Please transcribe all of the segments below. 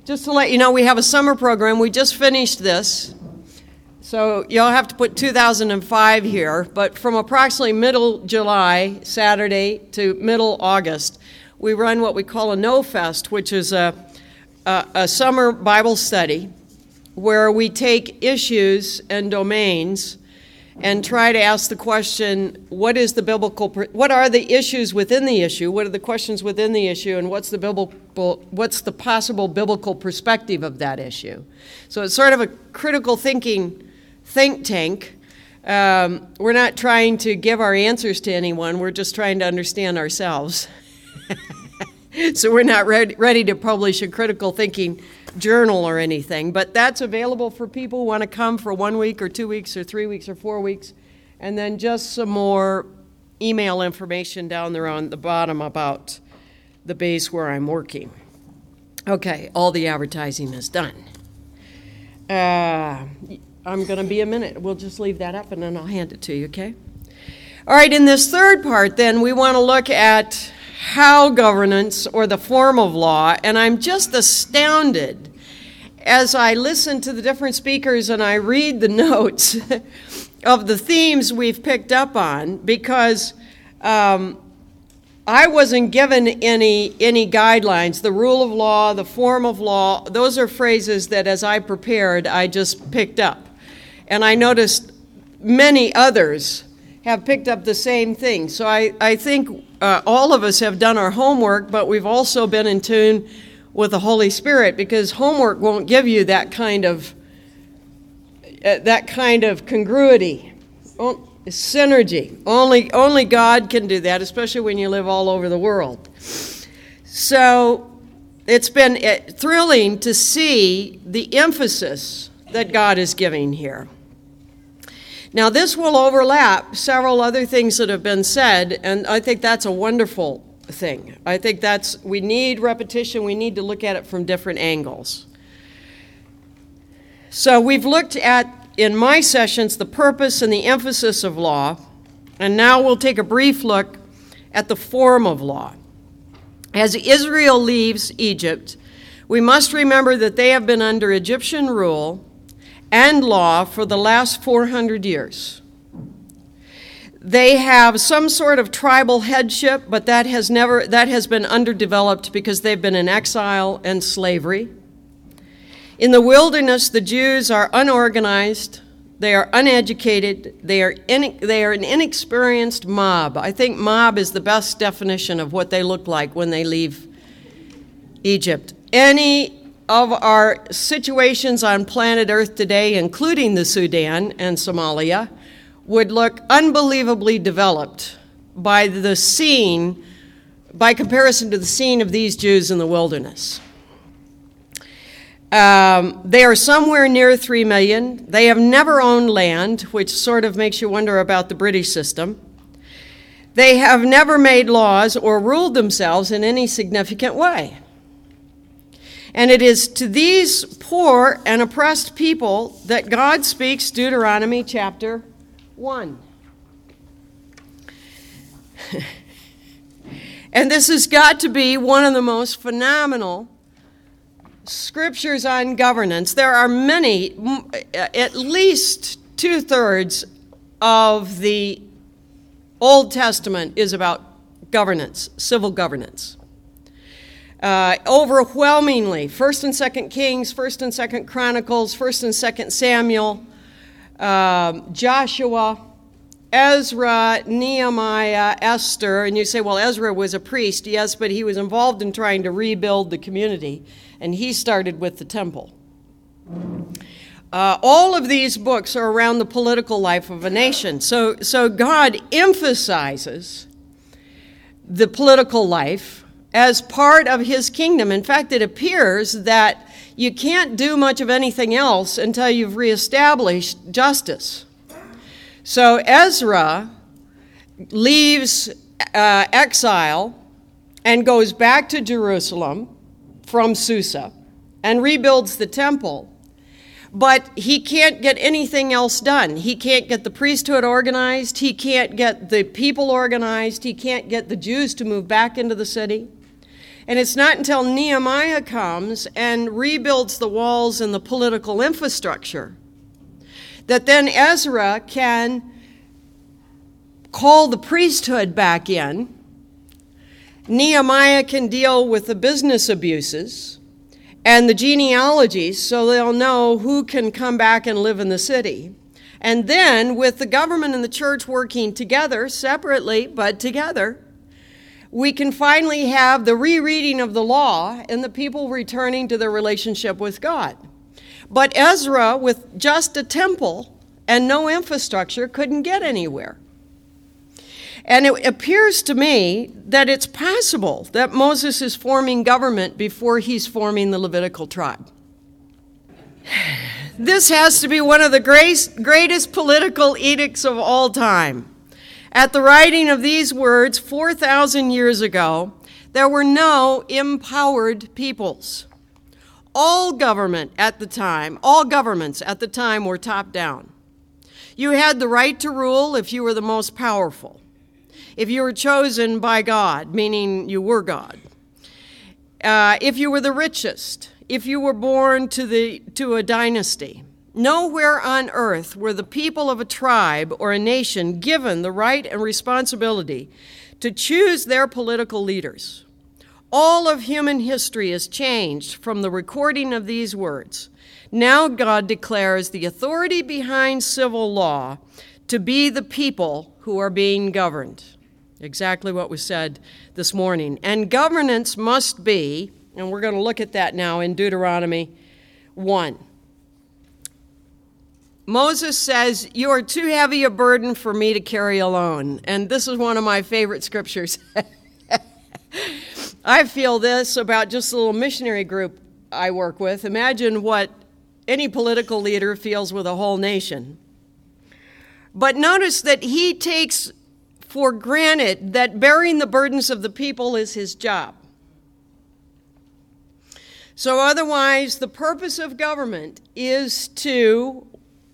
just to let you know, we have a summer program. We just finished this. So you'll have to put 2005 here. But from approximately middle July, Saturday, to middle August, we run what we call a No Fest, which is a summer Bible study where we take issues and domains and try to ask the question, what are the issues within the issue, what are the questions within the issue, and what's the possible biblical perspective of that issue? So it's sort of a critical thinking think tank. We're not trying to give our answers to anyone, we're just trying to understand ourselves. So we're not ready to publish a critical thinking journal or anything, but that's available for people who want to come for 1 week or 2 weeks or 3 weeks or 4 weeks, and then just some more email information down there on the bottom about the base where I'm working. Okay, all the advertising is done. I'm going to be a minute. We'll just leave that up and then I'll hand it to you, okay? All right, in this third part then, we want to look at how governance, or the form of law, and I'm just astounded as I listen to the different speakers and I read the notes of the themes we've picked up on, because I wasn't given any guidelines. The rule of law, the form of law, those are phrases that as I prepared, I just picked up. And I noticed many others have picked up the same thing. So I think all of us have done our homework, but we've also been in tune with the Holy Spirit, because homework won't give you that kind of congruity, synergy. Only God can do that, especially when you live all over the world. So it's been thrilling to see the emphasis that God is giving here. Now, this will overlap several other things that have been said, and I think that's a wonderful thing. I think we need repetition. We need to look at it from different angles. So we've looked at, in my sessions, the purpose and the emphasis of law, and now we'll take a brief look at the form of law. As Israel leaves Egypt, we must remember that they have been under Egyptian rule and law for the last 400 years. They have some sort of tribal headship, but that has been underdeveloped because they've been in exile and slavery. In the wilderness, the Jews are unorganized, they are uneducated, they are an inexperienced mob. I think mob is the best definition of what they look like when they leave Egypt. Any of our situations on planet Earth today, including the Sudan and Somalia, would look unbelievably developed by comparison to the scene of these Jews in the wilderness. They are somewhere near 3 million. They have never owned land, which sort of makes you wonder about the British system. They have never made laws or ruled themselves in any significant way. And it is to these poor and oppressed people that God speaks Deuteronomy chapter 1. And this has got to be one of the most phenomenal scriptures on governance. There are many, at least 2/3 of the Old Testament is about governance, civil governance. Overwhelmingly, 1st and 2nd Kings, 1st and 2nd Chronicles, 1st and 2nd Samuel, Joshua, Ezra, Nehemiah, Esther. And you say, well, Ezra was a priest. Yes, but he was involved in trying to rebuild the community, and he started with the temple. All of these books are around the political life of a nation. So God emphasizes the political life as part of his kingdom. In fact, it appears that you can't do much of anything else until you've reestablished justice. So Ezra leaves exile and goes back to Jerusalem from Susa and rebuilds the temple. But he can't get anything else done. He can't get the priesthood organized. He can't get the people organized. He can't get the Jews to move back into the city. And it's not until Nehemiah comes and rebuilds the walls and the political infrastructure that then Ezra can call the priesthood back in. Nehemiah can deal with the business abuses and the genealogies so they'll know who can come back and live in the city. And then, with the government and the church working together, separately but together, we can finally have the rereading of the law and the people returning to their relationship with God. But Ezra, with just a temple and no infrastructure, couldn't get anywhere. And it appears to me that it's possible that Moses is forming government before he's forming the Levitical tribe. This has to be one of the greatest political edicts of all time. At the writing of these words 4,000 years ago, there were no empowered peoples. All governments at the time were top down. You had the right to rule if you were the most powerful, if you were chosen by God, meaning you were God, if you were the richest, if you were born to a dynasty. Nowhere on earth were the people of a tribe or a nation given the right and responsibility to choose their political leaders. All of human history is changed from the recording of these words. Now God declares the authority behind civil law to be the people who are being governed. Exactly what was said this morning. And governance must be, and we're going to look at that now in Deuteronomy 1. Moses says, "You are too heavy a burden for me to carry alone." And this is one of my favorite scriptures. I feel this about just the little missionary group I work with. Imagine what any political leader feels with a whole nation. But notice that he takes for granted that bearing the burdens of the people is his job. So otherwise, the purpose of government is to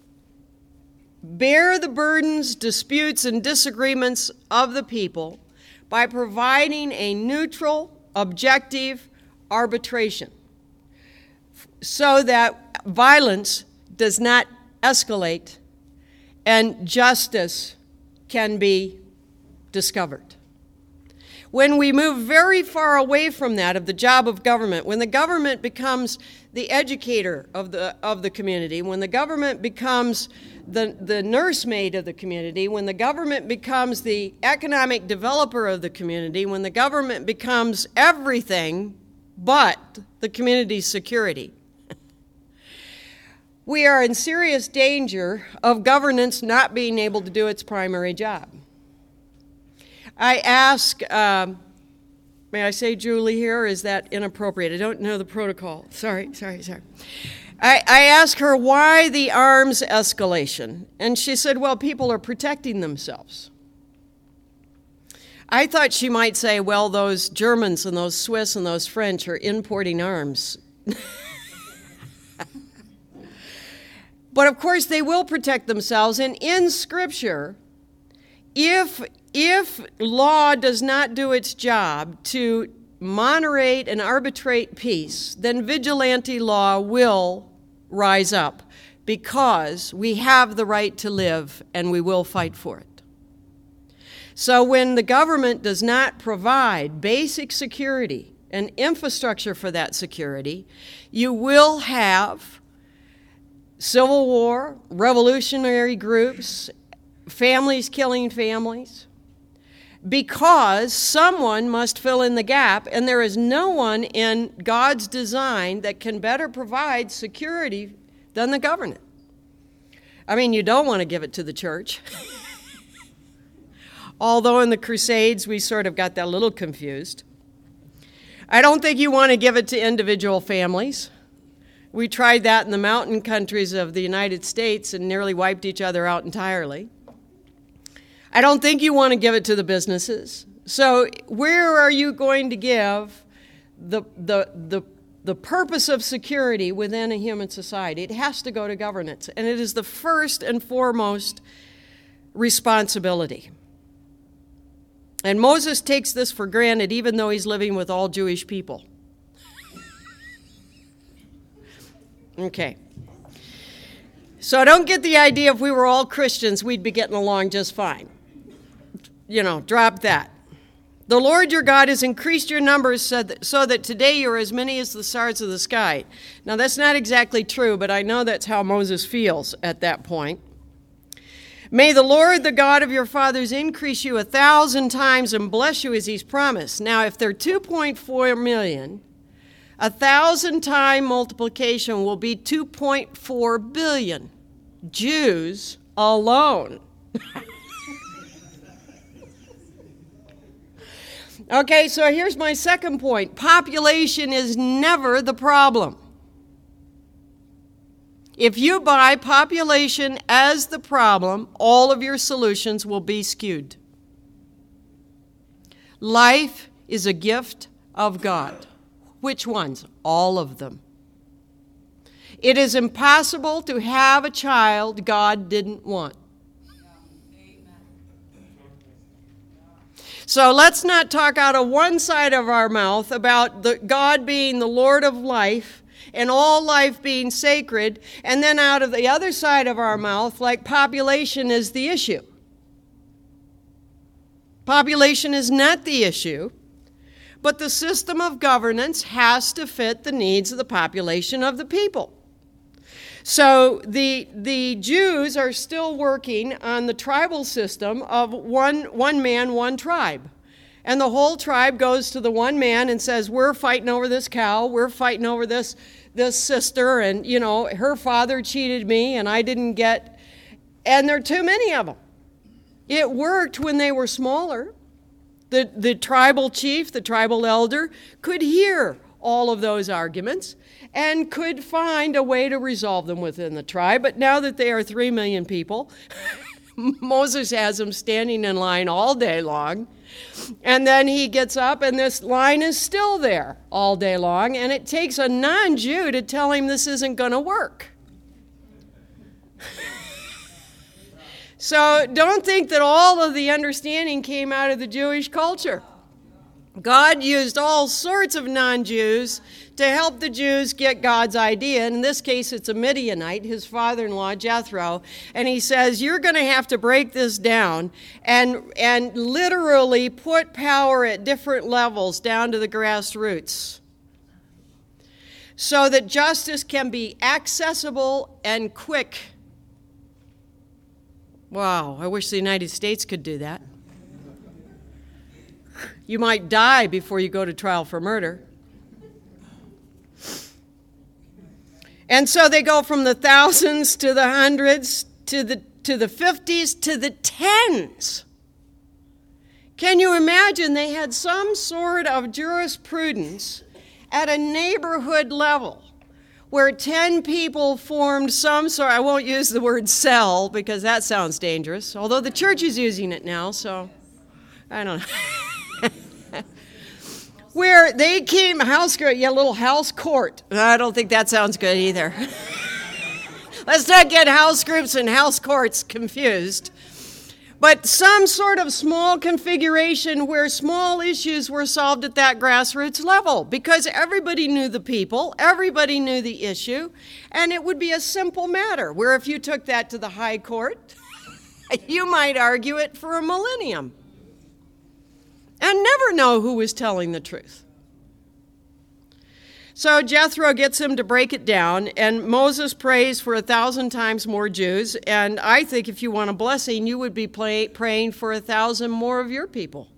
bear the burdens, disputes, and disagreements of the people by providing a neutral, objective arbitration so that violence does not escalate and justice can be discovered. When we move very far away from that, of the job of government, when the government becomes the educator of the community, when the government becomes the nursemaid of the community, when the government becomes the economic developer of the community, when the government becomes everything but the community's security, we are in serious danger of governance not being able to do its primary job. I ask, may I say Julie here, or is that inappropriate? I don't know the protocol. Sorry. I asked her why the arms escalation, and she said, well, people are protecting themselves. I thought she might say, well, those Germans and those Swiss and those French are importing arms. But of course they will protect themselves, and in Scripture, if law does not do its job to moderate and arbitrate peace, then vigilante law will rise up because we have the right to live and we will fight for it. So when the government does not provide basic security and infrastructure for that security, you will have civil war, revolutionary groups, families killing families, because someone must fill in the gap, and there is no one in God's design that can better provide security than the government. I mean, you don't want to give it to the church. Although in the Crusades, we sort of got that a little confused. I don't think you want to give it to individual families. We tried that in the mountain countries of the United States and nearly wiped each other out entirely. I don't think you want to give it to the businesses. So where are you going to give the purpose of security within a human society? It has to go to governance, and it is the first and foremost responsibility. And Moses takes this for granted, even though he's living with all Jewish people. Okay. So don't get the idea if we were all Christians, we'd be getting along just fine. Drop that. The Lord your God has increased your numbers so that today you're as many as the stars of the sky. Now, that's not exactly true, but I know that's how Moses feels at that point. May the Lord, the God of your fathers, increase you 1,000 times and bless you as he's promised. Now, if they're 2.4 million, 1,000-time multiplication will be 2.4 billion Jews alone. Okay, so here's my second point. Population is never the problem. If you buy population as the problem, all of your solutions will be skewed. Life is a gift of God. Which ones? All of them. It is impossible to have a child God didn't want. So let's not talk out of one side of our mouth about God being the Lord of life and all life being sacred, and then out of the other side of our mouth, like population is the issue. Population is not the issue, but the system of governance has to fit the needs of the population of the people. So the Jews are still working on the tribal system of one man, one tribe. And the whole tribe goes to the one man and says, we're fighting over this cow, we're fighting over this sister, and, her father cheated me and I didn't get, and there are too many of them. It worked when they were smaller. The tribal chief, the tribal elder, could hear all of those arguments and could find a way to resolve them within the tribe. But now that they are 3 million people, Moses has them standing in line all day long. And then he gets up and this line is still there all day long. And it takes a non-Jew to tell him this isn't going to work. So don't think that all of the understanding came out of the Jewish culture. God used all sorts of non-Jews to help the Jews get God's idea. And in this case, it's a Midianite, his father-in-law, Jethro. And he says, you're going to have to break this down and literally put power at different levels down to the grassroots so that justice can be accessible and quick. Wow, I wish the United States could do that. You might die before you go to trial for murder. And so they go from the thousands to the hundreds to the 50s to the tens. Can you imagine they had some sort of jurisprudence at a neighborhood level where 10 people formed some sort, I won't use the word cell because that sounds dangerous, although the church is using it now, so I don't know. Where they came, little house court. I don't think that sounds good either. Let's not get house groups and house courts confused. But some sort of small configuration where small issues were solved at that grassroots level because everybody knew the people, everybody knew the issue, and it would be a simple matter where if you took that to the high court, you might argue it for a millennium and never know who was telling the truth. So Jethro gets him to break it down, and Moses prays for 1,000 times more Jews, and I think if you want a blessing, you would be praying for 1,000 more of your people.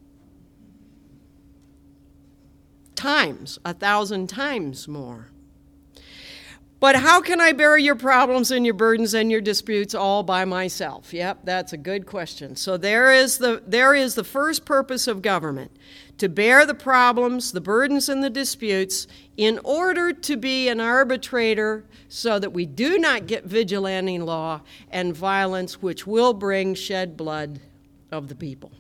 1,000 times more. But how can I bear your problems and your burdens and your disputes all by myself? Yep, that's a good question. So there is the first purpose of government, to bear the problems, the burdens, and the disputes in order to be an arbitrator so that we do not get vigilante law and violence which will bring shed blood of the people.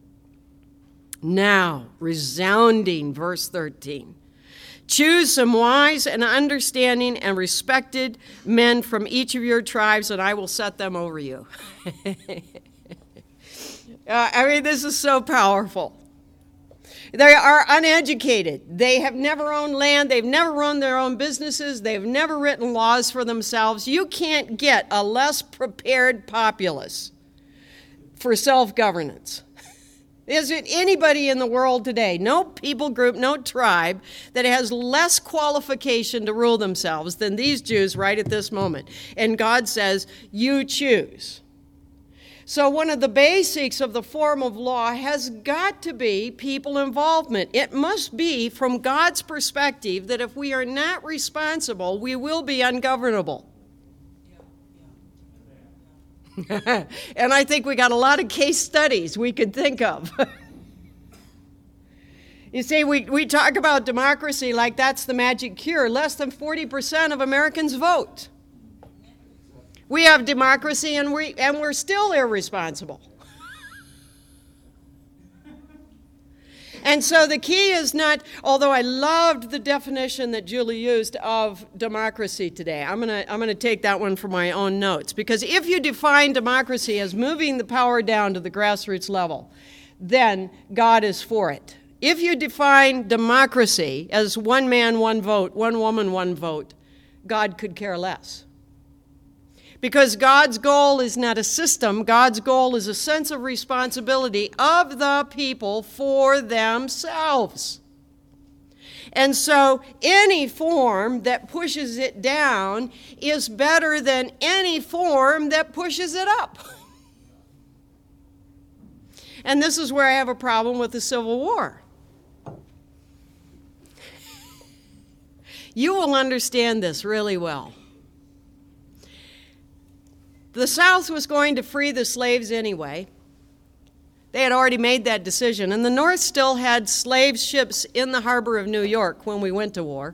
Now, resounding verse 13. Choose some wise and understanding and respected men from each of your tribes, and I will set them over you. This is so powerful. They are uneducated. They have never owned land. They've never run their own businesses. They've never written laws for themselves. You can't get a less prepared populace for self-governance. Is it anybody in the world today, no people group, no tribe, that has less qualification to rule themselves than these Jews right at this moment? And God says, you choose. So one of the basics of the form of law has got to be people involvement. It must be from God's perspective that if we are not responsible, we will be ungovernable. And I think we got a lot of case studies we could think of. You see, we talk about democracy like that's the magic cure. Less than 40% of Americans vote. We have democracy and we're still irresponsible. And so the key is not, although I loved the definition that Julie used of democracy today, I'm gonna take that one for my own notes, because if you define democracy as moving the power down to the grassroots level, then God is for it. If you define democracy as one man, one vote, one woman, one vote, God could care less. Because God's goal is not a system. God's goal is a sense of responsibility of the people for themselves. And so any form that pushes it down is better than any form that pushes it up. And this is where I have a problem with the Civil War. You will understand this really well. The South was going to free the slaves anyway. They had already made that decision. And the North still had slave ships in the harbor of New York when we went to war.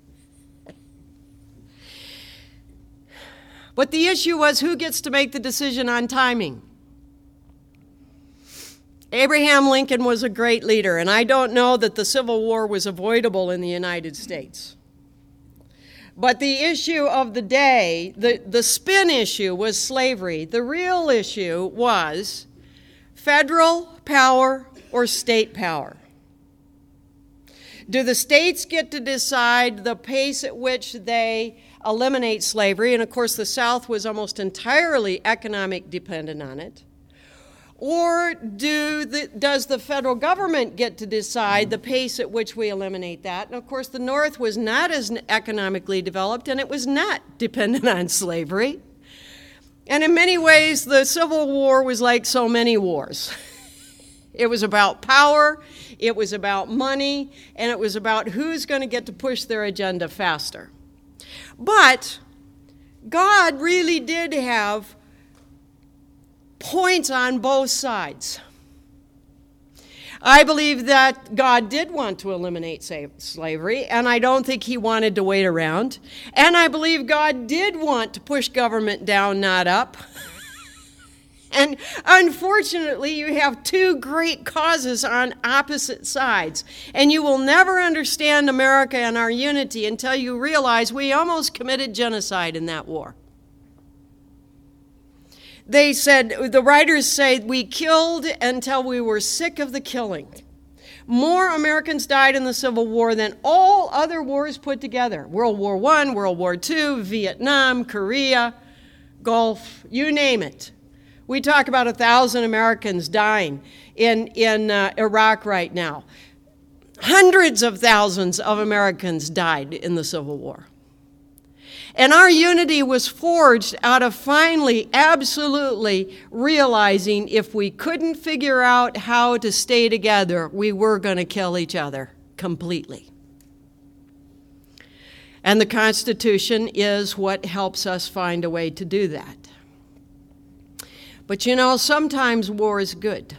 But the issue was, who gets to make the decision on timing? Abraham Lincoln was a great leader, and I don't know that the Civil War was avoidable in the United States. But the issue of the day, the spin issue, was slavery. The real issue was federal power or state power. Do the states get to decide the pace at which they eliminate slavery? And of course, the South was almost entirely economic dependent on it. Or does the federal government get to decide the pace at which we eliminate that? And of course, the North was not as economically developed, and it was not dependent on slavery. And in many ways, the Civil War was like so many wars. It was about power, it was about money, and it was about who's going to get to push their agenda faster. But God really did have points on both sides. I believe that God did want to eliminate slavery, and I don't think he wanted to wait around. And I believe God did want to push government down, not up. And unfortunately, you have two great causes on opposite sides. And you will never understand America and our unity until you realize we almost committed genocide in that war. They said, the writers say, we killed until we were sick of the killing. More Americans died in the Civil War than all other wars put together. World War I, World War II, Vietnam, Korea, Gulf, you name it. We talk about 1,000 Americans dying in Iraq right now. Hundreds of thousands of Americans died in the Civil War. And our unity was forged out of finally, absolutely realizing if we couldn't figure out how to stay together, we were going to kill each other completely. And the Constitution is what helps us find a way to do that. But you know, sometimes war is good.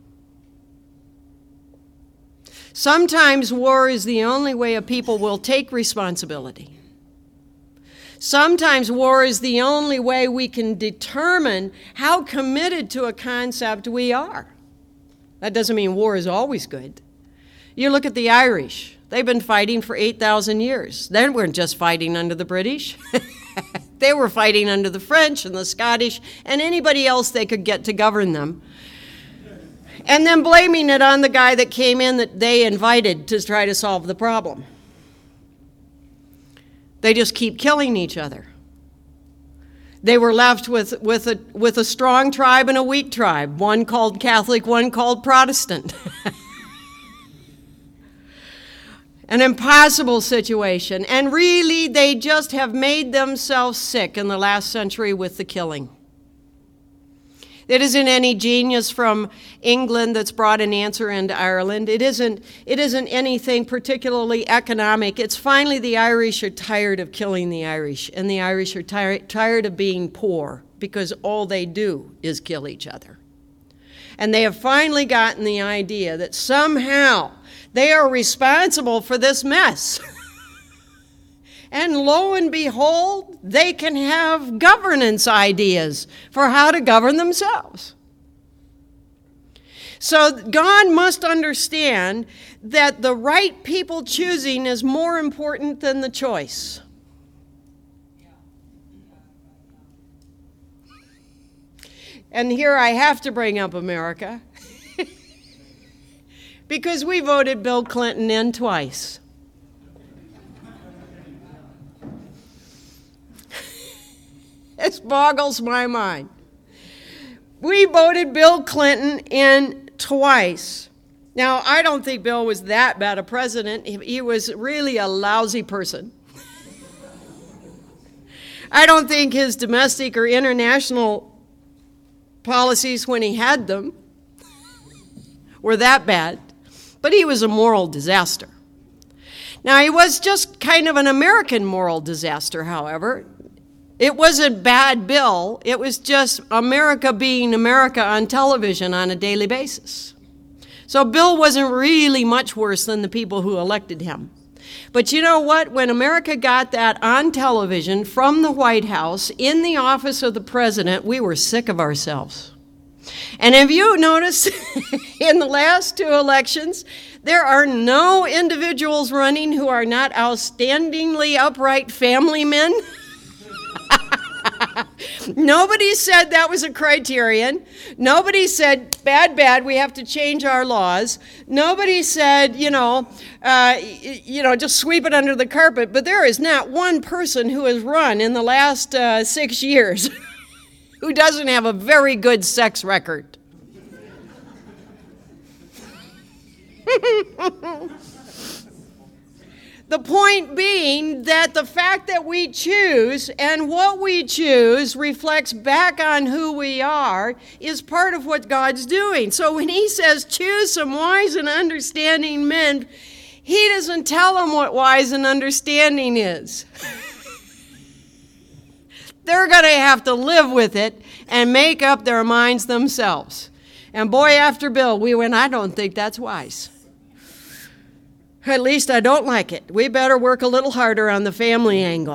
Sometimes war is the only way a people will take responsibility. Sometimes war is the only way we can determine how committed to a concept we are. That doesn't mean war is always good. You look at the Irish. They've been fighting for 8,000 years. They weren't just fighting under the British. They were fighting under the French and the Scottish and anybody else they could get to govern them. and then blaming it on the guy that came in that they invited to try to solve the problem. They just keep killing each other. They were left with a strong tribe and a weak tribe, one called Catholic, one called Protestant. An impossible situation. And really, they just have made themselves sick in the last century with the killing. It isn't any genius from England that's brought an answer into Ireland. It isn't anything particularly economic. It's finally the Irish are tired of killing the Irish, and the Irish are tired of being poor because all they do is kill each other. And they have finally gotten the idea that somehow they are responsible for this mess. And lo and behold, they can have governance ideas for how to govern themselves. So God must understand that the right people choosing is more important than the choice. And here I have to bring up America. Because we voted Bill Clinton in twice. This boggles my mind. We voted Bill Clinton in twice. Now, I don't think Bill was that bad a president. He was really a lousy person. I don't think his domestic or international policies, when he had them, were that bad. But he was a moral disaster. Now, he was just kind of an American moral disaster, however. It wasn't bad Bill. It was just America being America on television on a daily basis. So Bill wasn't really much worse than the people who elected him. But you know what? When America got that on television from the White House in the office of the president, we were sick of ourselves. And have you noticed in the last two elections, there are no individuals running who are not outstandingly upright family men? Nobody said that was a criterion. Nobody said, bad, we have to change our laws. Nobody said, just sweep it under the carpet. But there is not one person who has run in the last 6 years who doesn't have a very good sex record. The point being that the fact that we choose and what we choose reflects back on who we are is part of what God's doing. So when he says choose some wise and understanding men, he doesn't tell them what wise and understanding is. They're going to have to live with it and make up their minds themselves. And boy, after Bill, we went, I don't think that's wise. At least I don't like it. We better work a little harder on the family angle.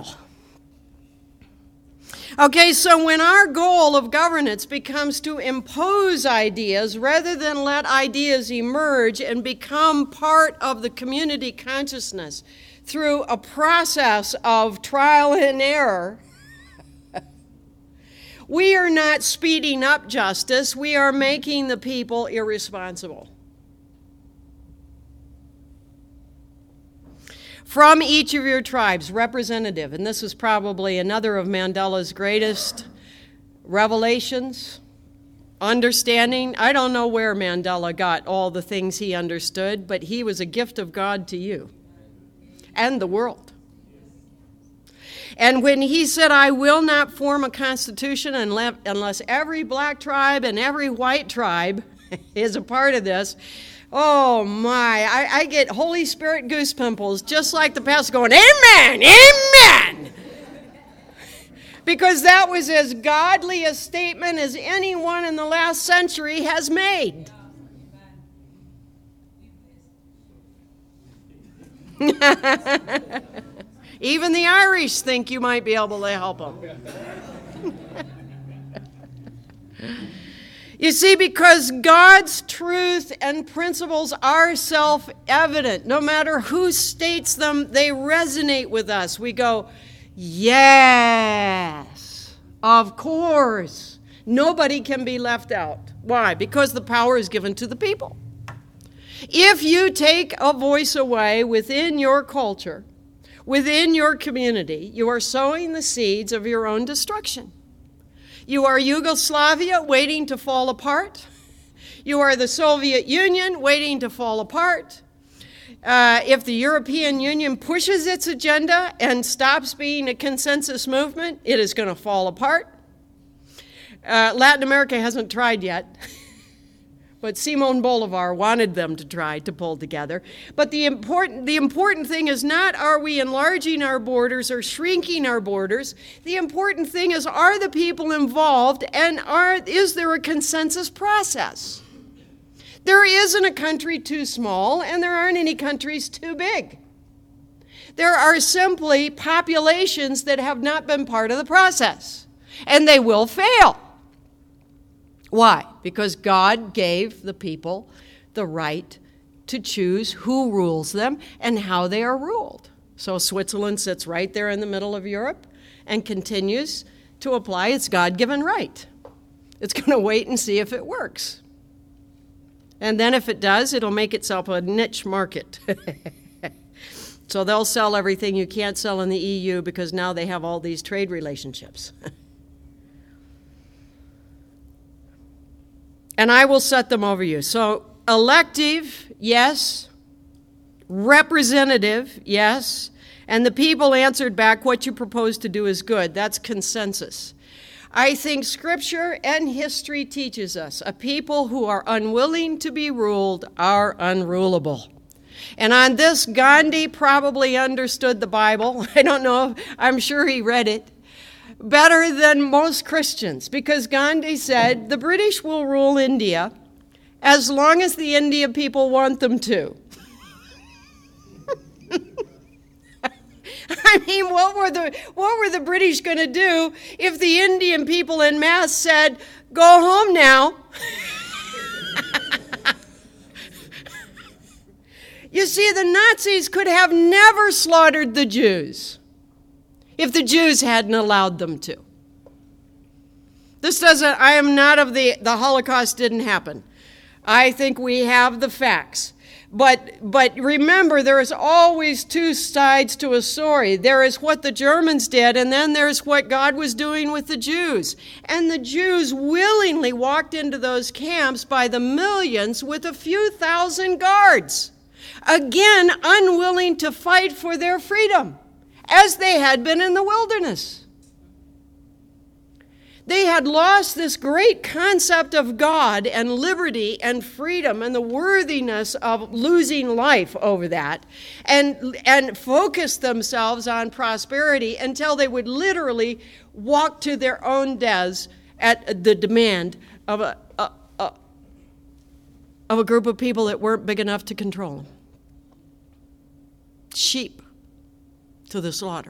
Okay, so when our goal of governance becomes to impose ideas rather than let ideas emerge and become part of the community consciousness through a process of trial and error, we are not speeding up justice. We are making the people irresponsible. From each of your tribes, representative, and this is probably another of Mandela's greatest revelations, understanding. I don't know where Mandela got all the things he understood, but he was a gift of God to you and the world. And when he said, I will not form a constitution unless every black tribe and every white tribe is a part of this, oh my, I get Holy Spirit goose pimples just like the pastor going, amen, amen. Because that was as godly a statement as anyone in the last century has made. Even the Irish think you might be able to help them. You see, because God's truth and principles are self-evident. No matter who states them, they resonate with us. We go, yes, of course. Nobody can be left out. Why? Because the power is given to the people. If you take a voice away within your culture, within your community, you are sowing the seeds of your own destruction. You are Yugoslavia waiting to fall apart. You are the Soviet Union waiting to fall apart. If the European Union pushes its agenda and stops being a consensus movement, it is going to fall apart. Latin America hasn't tried yet. But Simon Bolivar wanted them to try to pull together. But the important thing is not are we enlarging our borders or shrinking our borders. The important thing is, are the people involved, and is there a consensus process? There isn't a country too small, and there aren't any countries too big. There are simply populations that have not been part of the process, and they will fail. Why? Because God gave the people the right to choose who rules them and how they are ruled. So Switzerland sits right there in the middle of Europe and continues to apply its God-given right. It's going to wait and see if it works. And then if it does, it'll make itself a niche market. So they'll sell everything you can't sell in the EU because now they have all these trade relationships. And I will set them over you. So elective, yes. Representative, yes. And the people answered back, what you propose to do is good. That's consensus. I think Scripture and history teaches us a people who are unwilling to be ruled are unrulable. And on this, Gandhi probably understood the Bible. I don't know. I'm sure he read it better than most Christians, because Gandhi said the British will rule India as long as the Indian people want them to. I mean, what were the British going to do if the Indian people en masse said, go home now? You see, the Nazis could have never slaughtered the Jews if the Jews hadn't allowed them to. I am not of the Holocaust didn't happen. I think we have the facts. But remember, there is always two sides to a story. There is what the Germans did, and then there's what God was doing with the Jews. And the Jews willingly walked into those camps by the millions with a few thousand guards. Again, unwilling to fight for their freedom, as they had been in the wilderness. They had lost this great concept of God and liberty and freedom and the worthiness of losing life over that, and focused themselves on prosperity until they would literally walk to their own deaths at the demand of a group of people that weren't big enough to control them. Sheep to the slaughter.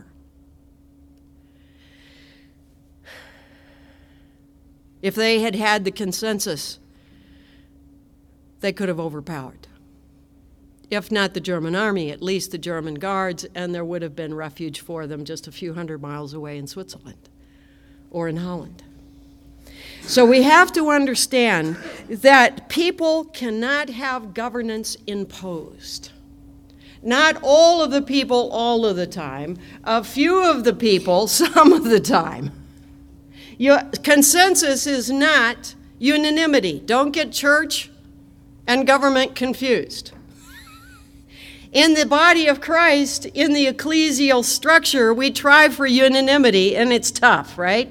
If they had had the consensus, they could have overpowered. If not the German army, at least the German guards, and there would have been refuge for them just a few hundred miles away in Switzerland or in Holland. So we have to understand that people cannot have governance imposed. Not all of the people all of the time, a few of the people some of the time. Consensus is not unanimity. Don't get church and government confused. In the body of Christ, in the ecclesial structure, we try for unanimity, and it's tough, right?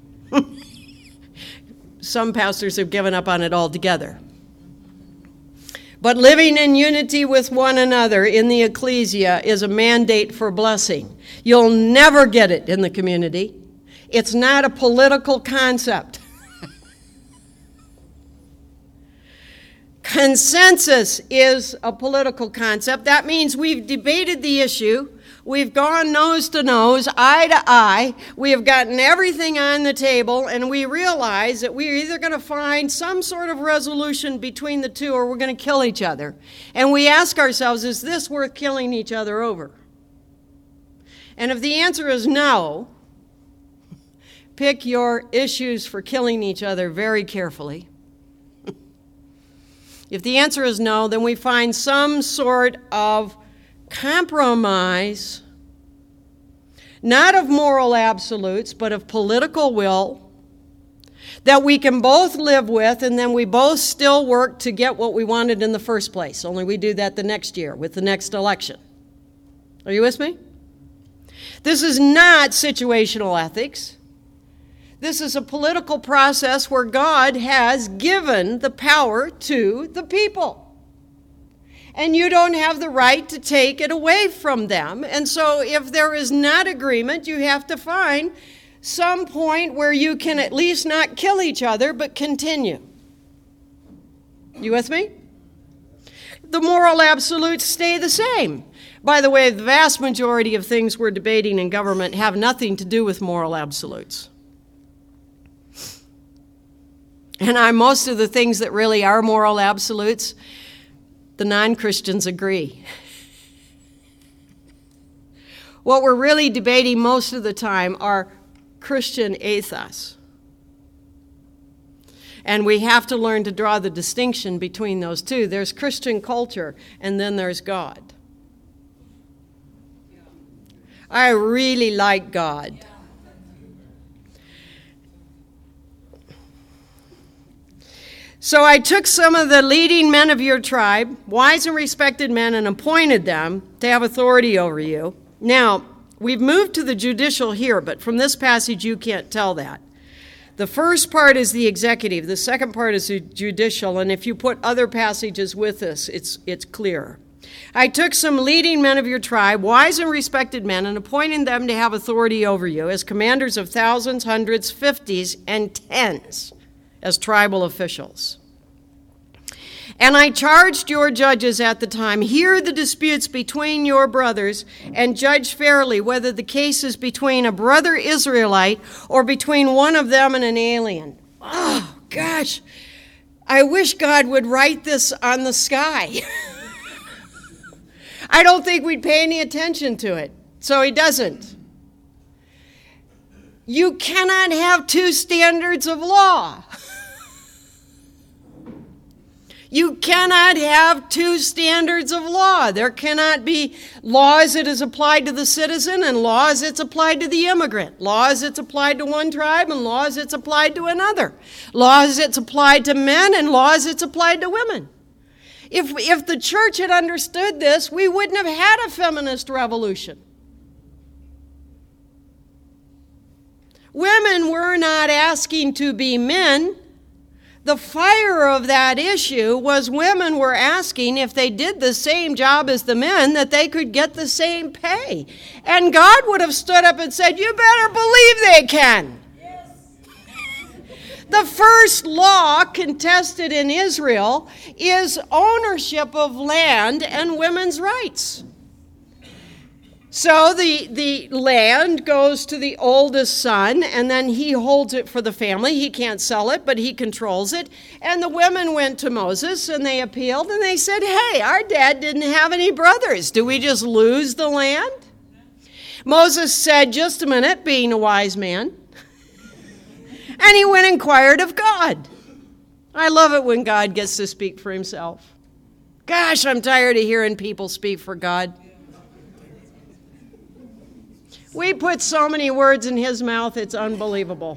Some pastors have given up on it altogether. But living in unity with one another in the ecclesia is a mandate for blessing. You'll never get it in the community. It's not a political concept. Consensus is a political concept. That means we've debated the issue. We've gone nose to nose, eye to eye. We have gotten everything on the table, and we realize that we're either going to find some sort of resolution between the two or we're going to kill each other. And we ask ourselves, is this worth killing each other over? And if the answer is no, pick your issues for killing each other very carefully. If the answer is no, then we find some sort of compromise, not of moral absolutes, but of political will, that we can both live with, and then we both still work to get what we wanted in the first place. Only we do that the next year with the next election. Are you with me? This is not situational ethics. This is a political process where God has given the power to the people. And you don't have the right to take it away from them. And so if there is not agreement, you have to find some point where you can at least not kill each other, but continue. You with me? The moral absolutes stay the same. By the way, the vast majority of things we're debating in government have nothing to do with moral absolutes. And most of the things that really are moral absolutes, the non-Christians agree. What we're really debating most of the time are Christian ethos. And we have to learn to draw the distinction between those two. There's Christian culture, and then there's God. I really like God. So I took some of the leading men of your tribe, wise and respected men, and appointed them to have authority over you. Now, we've moved to the judicial here, but from this passage you can't tell that. The first part is the executive, the second part is the judicial, and if you put other passages with this, it's clearer. I took some leading men of your tribe, wise and respected men, and appointed them to have authority over you as commanders of thousands, hundreds, fifties, and tens, as tribal officials. And I charged your judges at the time, hear the disputes between your brothers and judge fairly whether the case is between a brother Israelite or between one of them and an alien. Oh, gosh, I wish God would write this on the sky. I don't think we'd pay any attention to it, so he doesn't. You cannot have two standards of law. You cannot have two standards of law. There cannot be laws that is applied to the citizen and laws that's applied to the immigrant. Laws that's applied to one tribe and laws that's applied to another. Laws that's applied to men and laws that's applied to women. If the church had understood this, we wouldn't have had a feminist revolution. Women were not asking to be men. The fire of that issue was women were asking if they did the same job as the men that they could get the same pay. And God would have stood up and said, you better believe they can. Yes. The first law contested in Israel is ownership of land and women's rights. So the land goes to the oldest son, and then he holds it for the family. He can't sell it, but he controls it. And the women went to Moses, and they appealed, and they said, hey, our dad didn't have any brothers. Do we just lose the land? Moses said, just a minute, being a wise man. And he went and inquired of God. I love it when God gets to speak for himself. Gosh, I'm tired of hearing people speak for God. We put so many words in his mouth, it's unbelievable.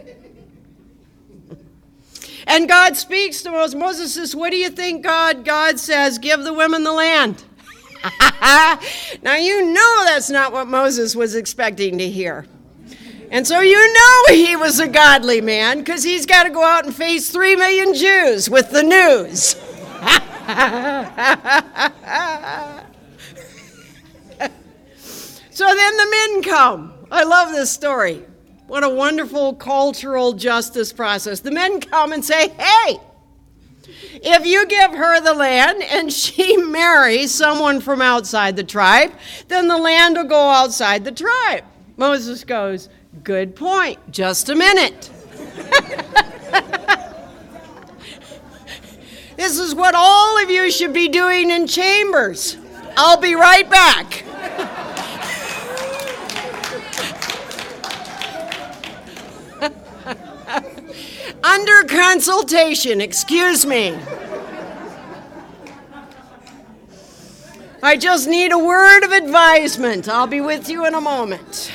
And God speaks to Moses. Moses says, what do you think, God? God says, give the women the land. Now, you know that's not what Moses was expecting to hear. And so you know he was a godly man because he's got to go out and face 3 million Jews with the news. So then the men come. I love this story. What a wonderful cultural justice process. The men come and say, hey, if you give her the land and she marries someone from outside the tribe, then the land will go outside the tribe. Moses goes, good point. Just a minute. This is what all of you should be doing in chambers. I'll be right back. Under consultation, excuse me. I just need a word of advisement. I'll be with you in a moment.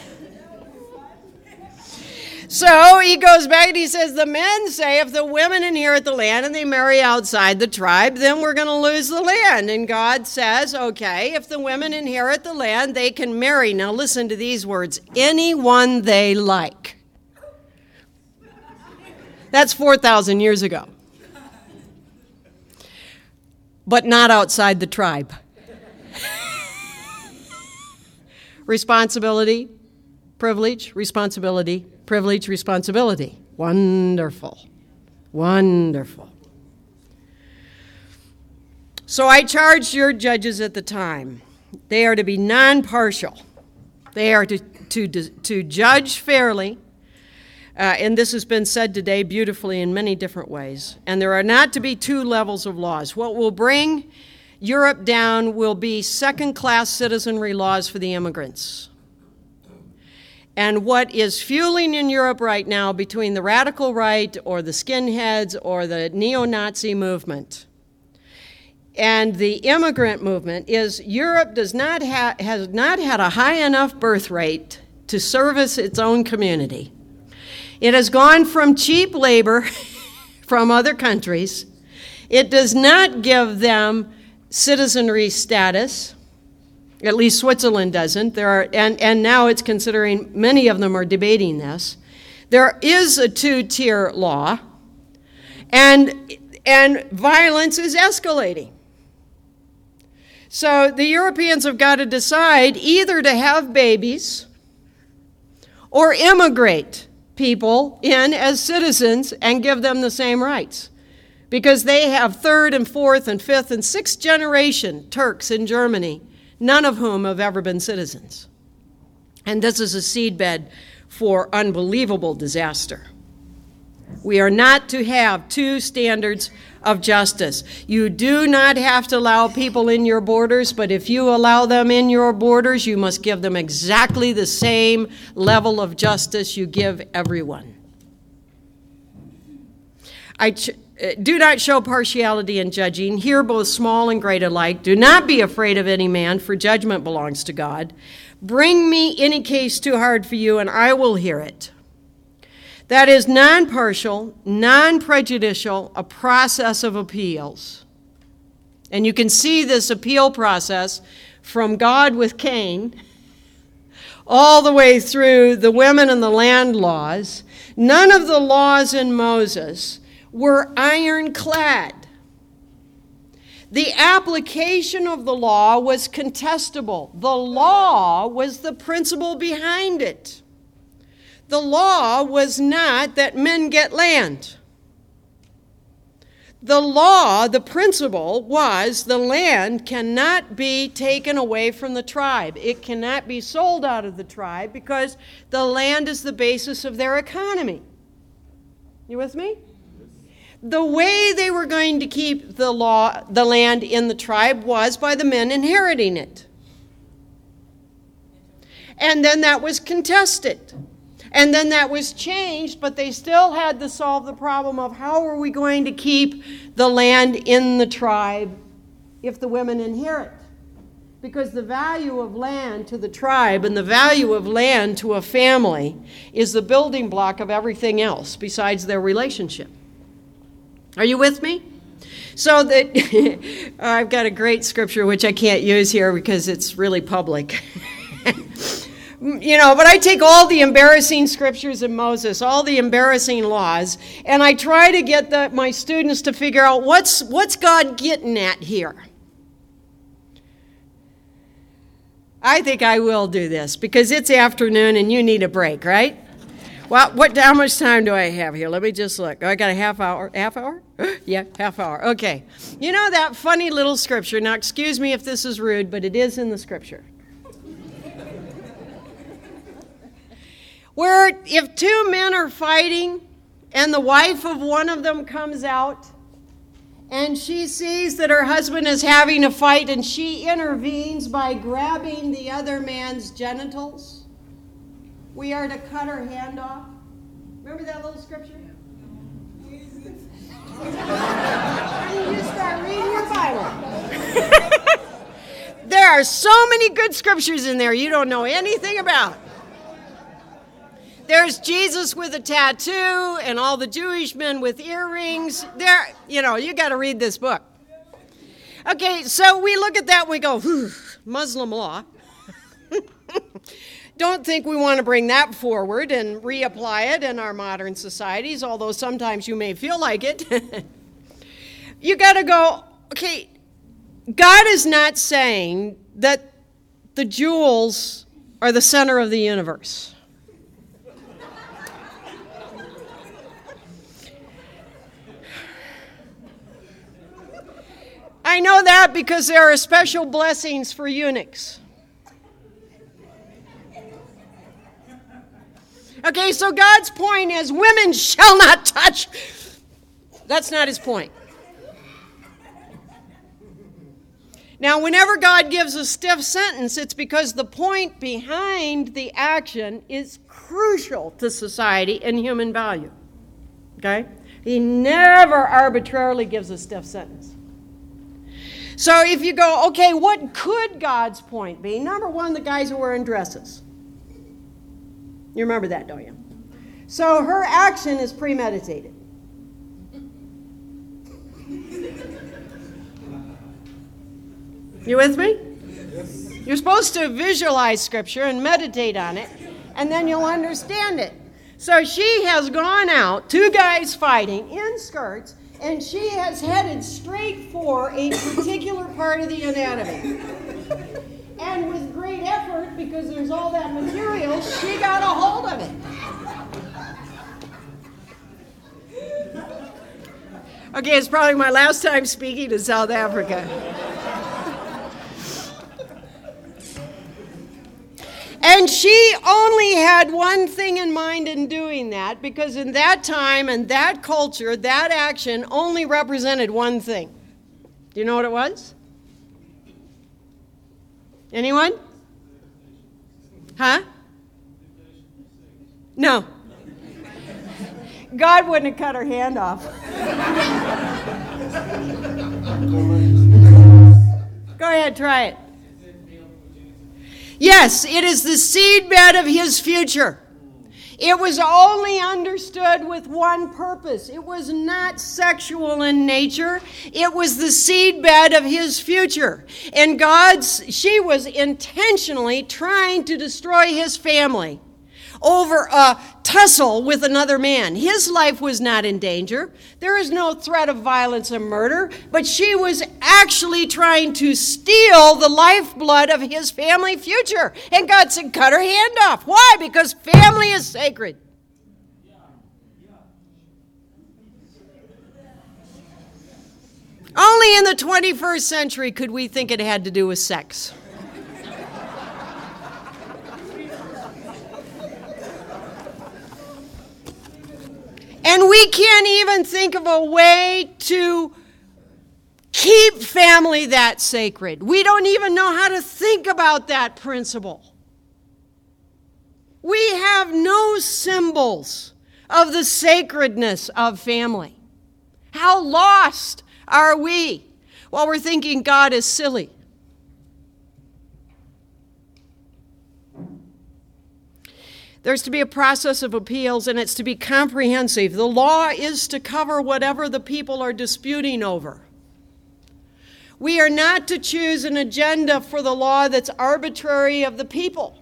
So he goes back and he says, the men say if the women inherit the land and they marry outside the tribe, then we're going to lose the land. And God says, okay, if the women inherit the land, they can marry. Now listen to these words, anyone they like. That's 4,000 years ago. But not outside the tribe. Responsibility, privilege, responsibility, privilege, responsibility. Wonderful. Wonderful. So I charged your judges at the time. They are to be non-partial. They are to judge fairly. And this has been said today beautifully in many different ways. And there are not to be two levels of laws. What will bring Europe down will be second-class citizenry laws for the immigrants. And what is fueling in Europe right now between the radical right or the skinheads or the neo-Nazi movement and the immigrant movement is Europe has not had a high enough birth rate to service its own community. It has gone from cheap labor from other countries. It does not give them citizenry status. At least Switzerland doesn't. And now it's considering, many of them are debating this. There is a two-tier law, and violence is escalating. So the Europeans have got to decide either to have babies or immigrate people in as citizens and give them the same rights. Because they have third and fourth and fifth and sixth generation Turks in Germany, none of whom have ever been citizens. And this is a seedbed for unbelievable disaster. We are not to have two standards of justice. You do not have to allow people in your borders, but if you allow them in your borders, you must give them exactly the same level of justice you give everyone. Do not show partiality in judging. Hear both small and great alike. Do not be afraid of any man, for judgment belongs to God. Bring me any case too hard for you, and I will hear it. That is non-partial, non-prejudicial, a process of appeals. And you can see this appeal process from God with Cain all the way through the women and the land laws. None of the laws in Moses were ironclad. The application of the law was contestable. The law was the principle behind it. The law was not that men get land. The law, the principle, was the land cannot be taken away from the tribe. It cannot be sold out of the tribe because the land is the basis of their economy. You with me? The way they were going to keep the land in the tribe was by the men inheriting it. And then that was contested. And then that was changed, but they still had to solve the problem of how are we going to keep the land in the tribe if the women inherit? Because the value of land to the tribe and the value of land to a family is the building block of everything else besides their relationship. Are you with me? So that I've got a great scripture which I can't use here because it's really public. But I take all the embarrassing scriptures in Moses, all the embarrassing laws, and I try to get my students to figure out what's God getting at here. I think I will do this because it's afternoon and you need a break, right? Well, how much time do I have here? Let me just look. I got a half hour. Half hour? Yeah, half hour. Okay. You know that funny little scripture. Now, excuse me if this is rude, but it is in the scripture. Where if two men are fighting and the wife of one of them comes out and she sees that her husband is having a fight and she intervenes by grabbing the other man's genitals, we are to cut her hand off. Remember that little scripture? And you start reading your Bible. There are so many good scriptures in there you don't know anything about. There's Jesus with a tattoo and all the Jewish men with earrings. You got to read this book. Okay, so we look at that and we go, Muslim law. Don't think we want to bring that forward and reapply it in our modern societies, although sometimes you may feel like it. You got to go, okay, God is not saying that the jewels are the center of the universe. I know that because there are special blessings for eunuchs. Okay, so God's point is women shall not touch. That's not his point. Now, whenever God gives a stiff sentence, it's because the point behind the action is crucial to society and human value. Okay? He never arbitrarily gives a stiff sentence. So if you go, okay, what could God's point be? Number one, the guys are wearing dresses. You remember that, don't you? So her action is premeditated. You with me? Yes. You're supposed to visualize Scripture and meditate on it, and then you'll understand it. So she has gone out, two guys fighting in skirts, and she has headed straight for a particular part of the anatomy. And with great effort, because there's all that material, she got a hold of it. Okay, it's probably my last time speaking to South Africa. And she only had one thing in mind in doing that, because in that time and that culture, that action only represented one thing. Do you know what it was? Anyone? Huh? No. God wouldn't have cut her hand off. Go ahead, try it. Yes, it is the seedbed of his future. It was only understood with one purpose. It was not sexual in nature. It was the seedbed of his future. And she was intentionally trying to destroy his family over a tussle with another man. His life was not in danger. There is no threat of violence or murder, but she was actually trying to steal the lifeblood of his family future. And God said, cut her hand off. Why? Because family is sacred. Only in the 21st century could we think it had to do with sex. And we can't even think of a way to keep family that sacred. We don't even know how to think about that principle. We have no symbols of the sacredness of family. How lost are we while we're thinking God is silly? There's to be a process of appeals, and it's to be comprehensive. The law is to cover whatever the people are disputing over. We are not to choose an agenda for the law that's arbitrary of the people.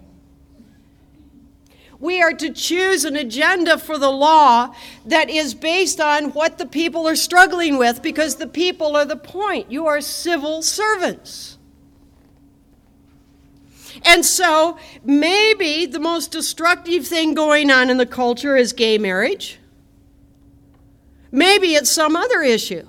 We are to choose an agenda for the law that is based on what the people are struggling with, because the people are the point. You are civil servants. And so maybe the most destructive thing going on in the culture is gay marriage. Maybe it's some other issue.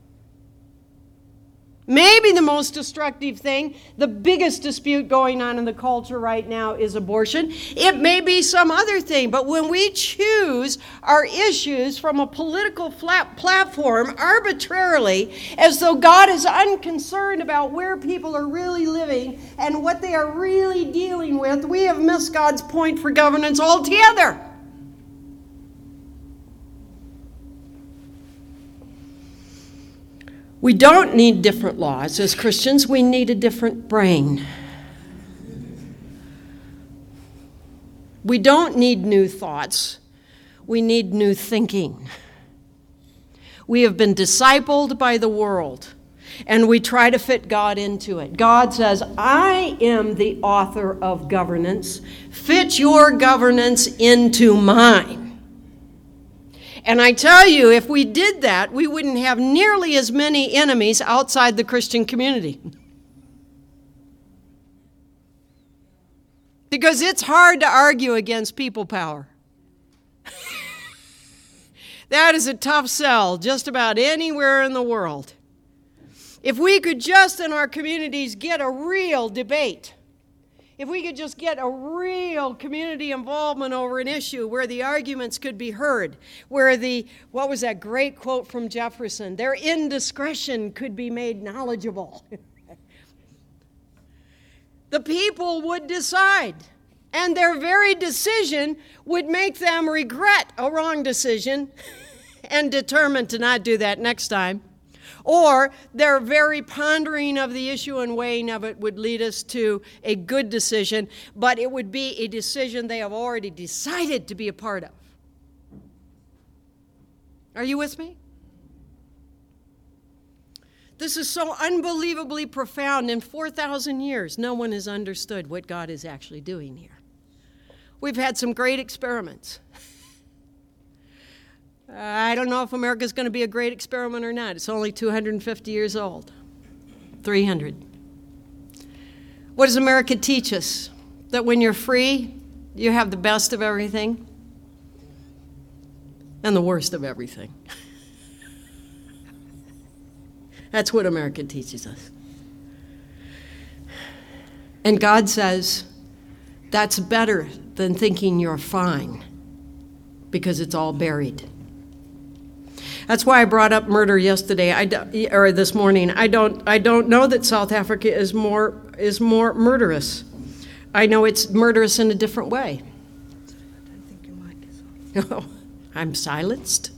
Maybe the most destructive thing, the biggest dispute going on in the culture right now is abortion. It may be some other thing, but when we choose our issues from a political platform arbitrarily, as though God is unconcerned about where people are really living and what they are really dealing with, we have missed God's point for governance altogether. We don't need different laws. As Christians, we need a different brain. We don't need new thoughts. We need new thinking. We have been discipled by the world, and we try to fit God into it. God says, I am the author of governance. Fit your governance into mine. And I tell you, if we did that, we wouldn't have nearly as many enemies outside the Christian community. Because it's hard to argue against people power. That is a tough sell just about anywhere in the world. If we could just in our communities get a real debate, if we could just get a real community involvement over an issue where the arguments could be heard, where what was that great quote from Jefferson? Their indiscretion could be made knowledgeable. The people would decide, and their very decision would make them regret a wrong decision and determine to not do that next time. Or their very pondering of the issue and weighing of it would lead us to a good decision, but it would be a decision they have already decided to be a part of. Are you with me? This is so unbelievably profound. In 4,000 years, no one has understood what God is actually doing here. We've had some great experiments. I don't know if America's going to be a great experiment or not. It's only 250 years old. 300. What does America teach us? That when you're free, you have the best of everything and the worst of everything. That's what America teaches us. And God says, that's better than thinking you're fine, because it's all buried. That's why I brought up murder yesterday, or this morning. I don't know that South Africa is more murderous. I know it's murderous in a different way. I think your mic is on. Oh, I'm silenced.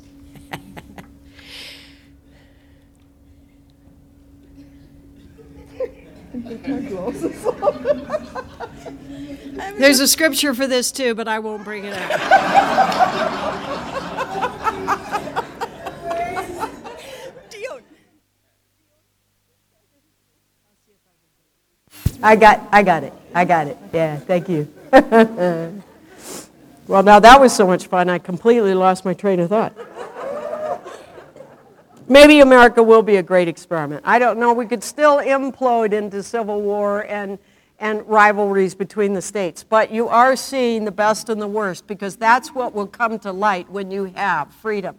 There's a scripture for this too, but I won't bring it up. I got it. Yeah, thank you. Well, now that was so much fun, I completely lost my train of thought. Maybe America will be a great experiment. I don't know. We could still implode into civil war and rivalries between the states. But you are seeing the best and the worst, because that's what will come to light when you have freedom.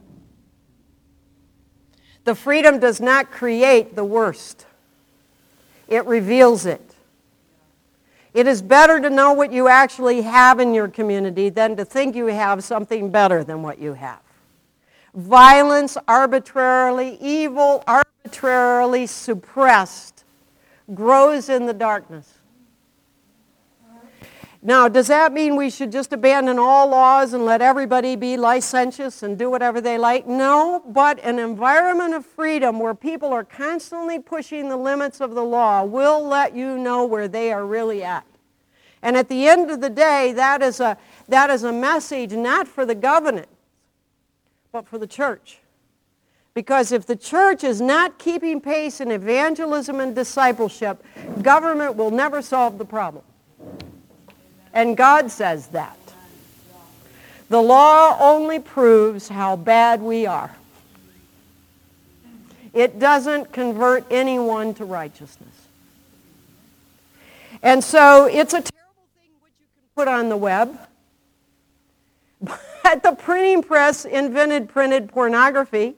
The freedom does not create the worst. It reveals it. It is better to know what you actually have in your community than to think you have something better than what you have. Violence arbitrarily, evil arbitrarily suppressed, grows in the darkness. Now, does that mean we should just abandon all laws and let everybody be licentious and do whatever they like? No, but an environment of freedom where people are constantly pushing the limits of the law will let you know where they are really at. And at the end of the day, that is a message not for the government, but for the church. Because if the church is not keeping pace in evangelism and discipleship, government will never solve the problem. And God says that. The law only proves how bad we are. It doesn't convert anyone to righteousness. And so it's a terrible thing what you can put on the web. But the printing press invented printed pornography.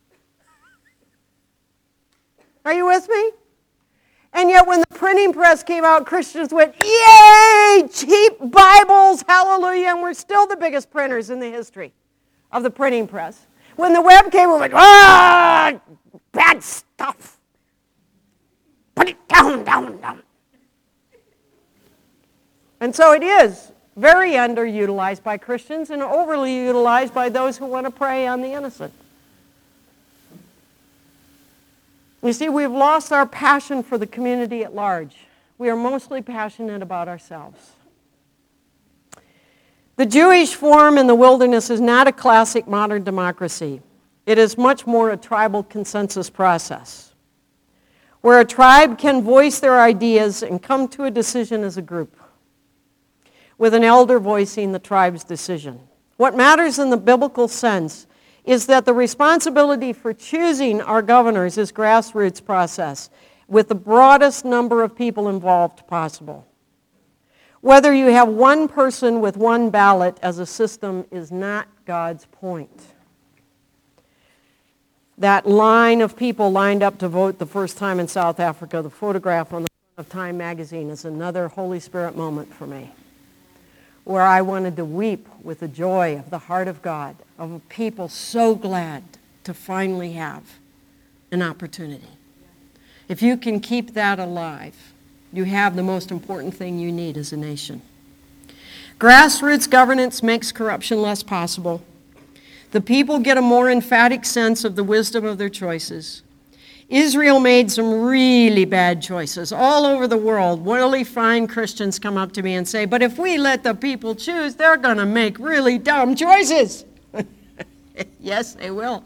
Are you with me? And yet when the printing press came out, Christians went, yay, cheap Bibles, hallelujah, and we're still the biggest printers in the history of the printing press. When the web came, we went, bad stuff. Put it down, down, down. And so it is very underutilized by Christians and overly utilized by those who want to prey on the innocent. You see, we've lost our passion for the community at large. We are mostly passionate about ourselves. The Jewish form in the wilderness is not a classic modern democracy. It is much more a tribal consensus process, where a tribe can voice their ideas and come to a decision as a group, with an elder voicing the tribe's decision. What matters in the biblical sense is that the responsibility for choosing our governors is grassroots process, with the broadest number of people involved possible. Whether you have one person with one ballot as a system is not God's point. That line of people lined up to vote the first time in South Africa, the photograph on the front of Time magazine, is another Holy Spirit moment for me, where I wanted to weep with the joy of the heart of God, of a people so glad to finally have an opportunity. If you can keep that alive, you have the most important thing you need as a nation. Grassroots governance makes corruption less possible. The people get a more emphatic sense of the wisdom of their choices. Israel made some really bad choices. All over the world, really fine Christians come up to me and say, but if we let the people choose, they're going to make really dumb choices. Yes, they will.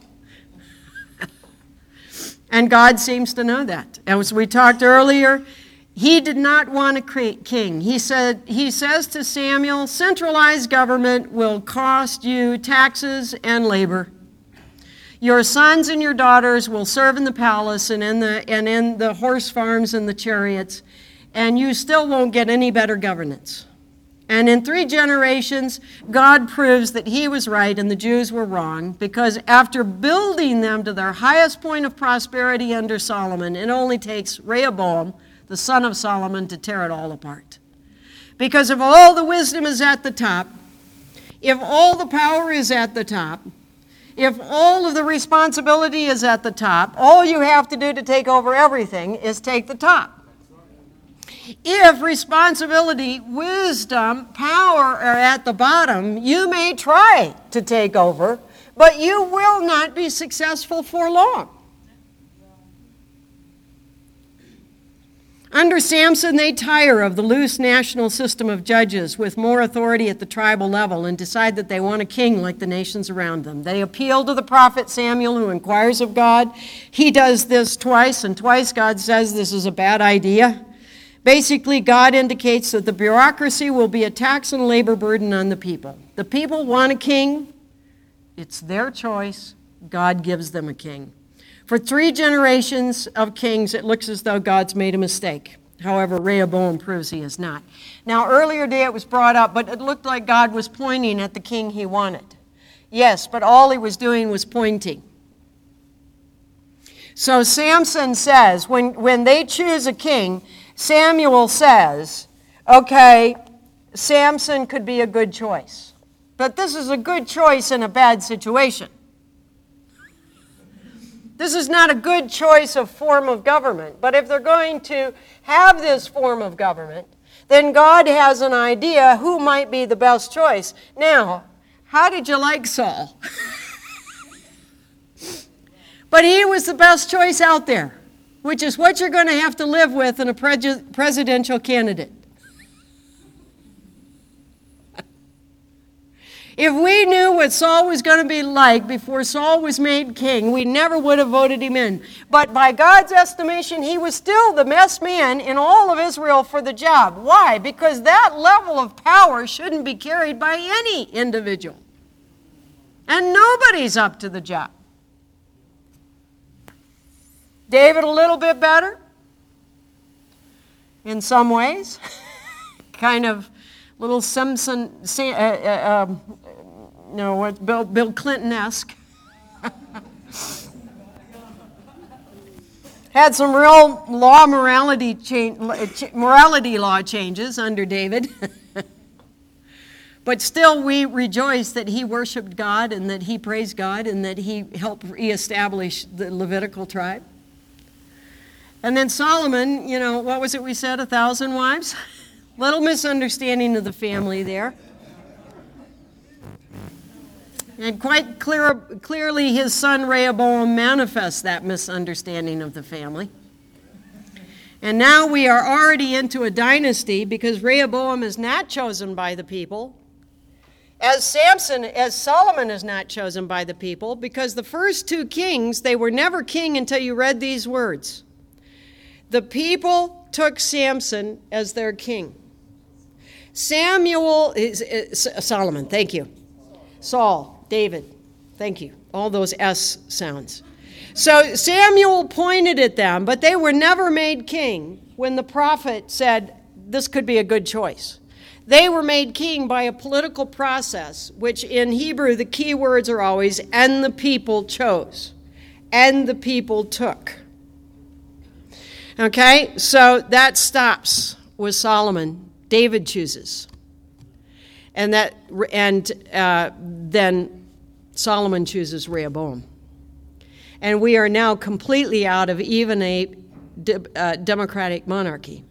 And God seems to know that. As we talked earlier, he did not want a king. He says to Samuel, centralized government will cost you taxes and labor. Your sons and your daughters will serve in the palace and in the horse farms and the chariots, and you still won't get any better governance. And in 3 generations, God proves that he was right and the Jews were wrong, because after building them to their highest point of prosperity under Solomon, it only takes Rehoboam, the son of Solomon, to tear it all apart. Because if all the wisdom is at the top, if all the power is at the top, if all of the responsibility is at the top, all you have to do to take over everything is take the top. If responsibility, wisdom, power are at the bottom, you may try to take over, but you will not be successful for long. Under Samson, they tire of the loose national system of judges with more authority at the tribal level and decide that they want a king like the nations around them. They appeal to the prophet Samuel, who inquires of God. He does this twice, and twice God says this is a bad idea. Basically, God indicates that the bureaucracy will be a tax and labor burden on the people. The people want a king. It's their choice. God gives them a king. For 3 generations of kings, it looks as though God's made a mistake. However, Rehoboam proves he is not. Now, earlier today it was brought up, but it looked like God was pointing at the king he wanted. Yes, but all he was doing was pointing. So Samson says, when they choose a king, Samuel says, okay, Samson could be a good choice. But this is a good choice in a bad situation. This is not a good choice of form of government. But if they're going to have this form of government, then God has an idea who might be the best choice. Now, how did you like Saul? But he was the best choice out there, which is what you're going to have to live with in a presidential candidate. If we knew what Saul was going to be like before Saul was made king, we never would have voted him in. But by God's estimation, he was still the best man in all of Israel for the job. Why? Because that level of power shouldn't be carried by any individual. And nobody's up to the job. David a little bit better in some ways. Kind of little Simpson, Bill Clinton-esque. Had some real morality law changes under David. But still we rejoice that he worshiped God and that he praised God and that he helped reestablish the Levitical tribe. And then Solomon, what was it we said, 1,000 wives? Little misunderstanding of the family there. And quite clearly his son Rehoboam manifests that misunderstanding of the family. And now we are already into a dynasty because Rehoboam is not chosen by the people, as Solomon is not chosen by the people, because the first two kings, they were never king until you read these words. The people took Samson as their king. Solomon, thank you. Saul, David, thank you. All those S sounds. So Samuel pointed at them, but they were never made king when the prophet said this could be a good choice. They were made king by a political process, which in Hebrew the key words are always, and the people chose, and the people took. Okay, so that stops with Solomon. David chooses. And then Solomon chooses Rehoboam. And we are now completely out of even a democratic monarchy.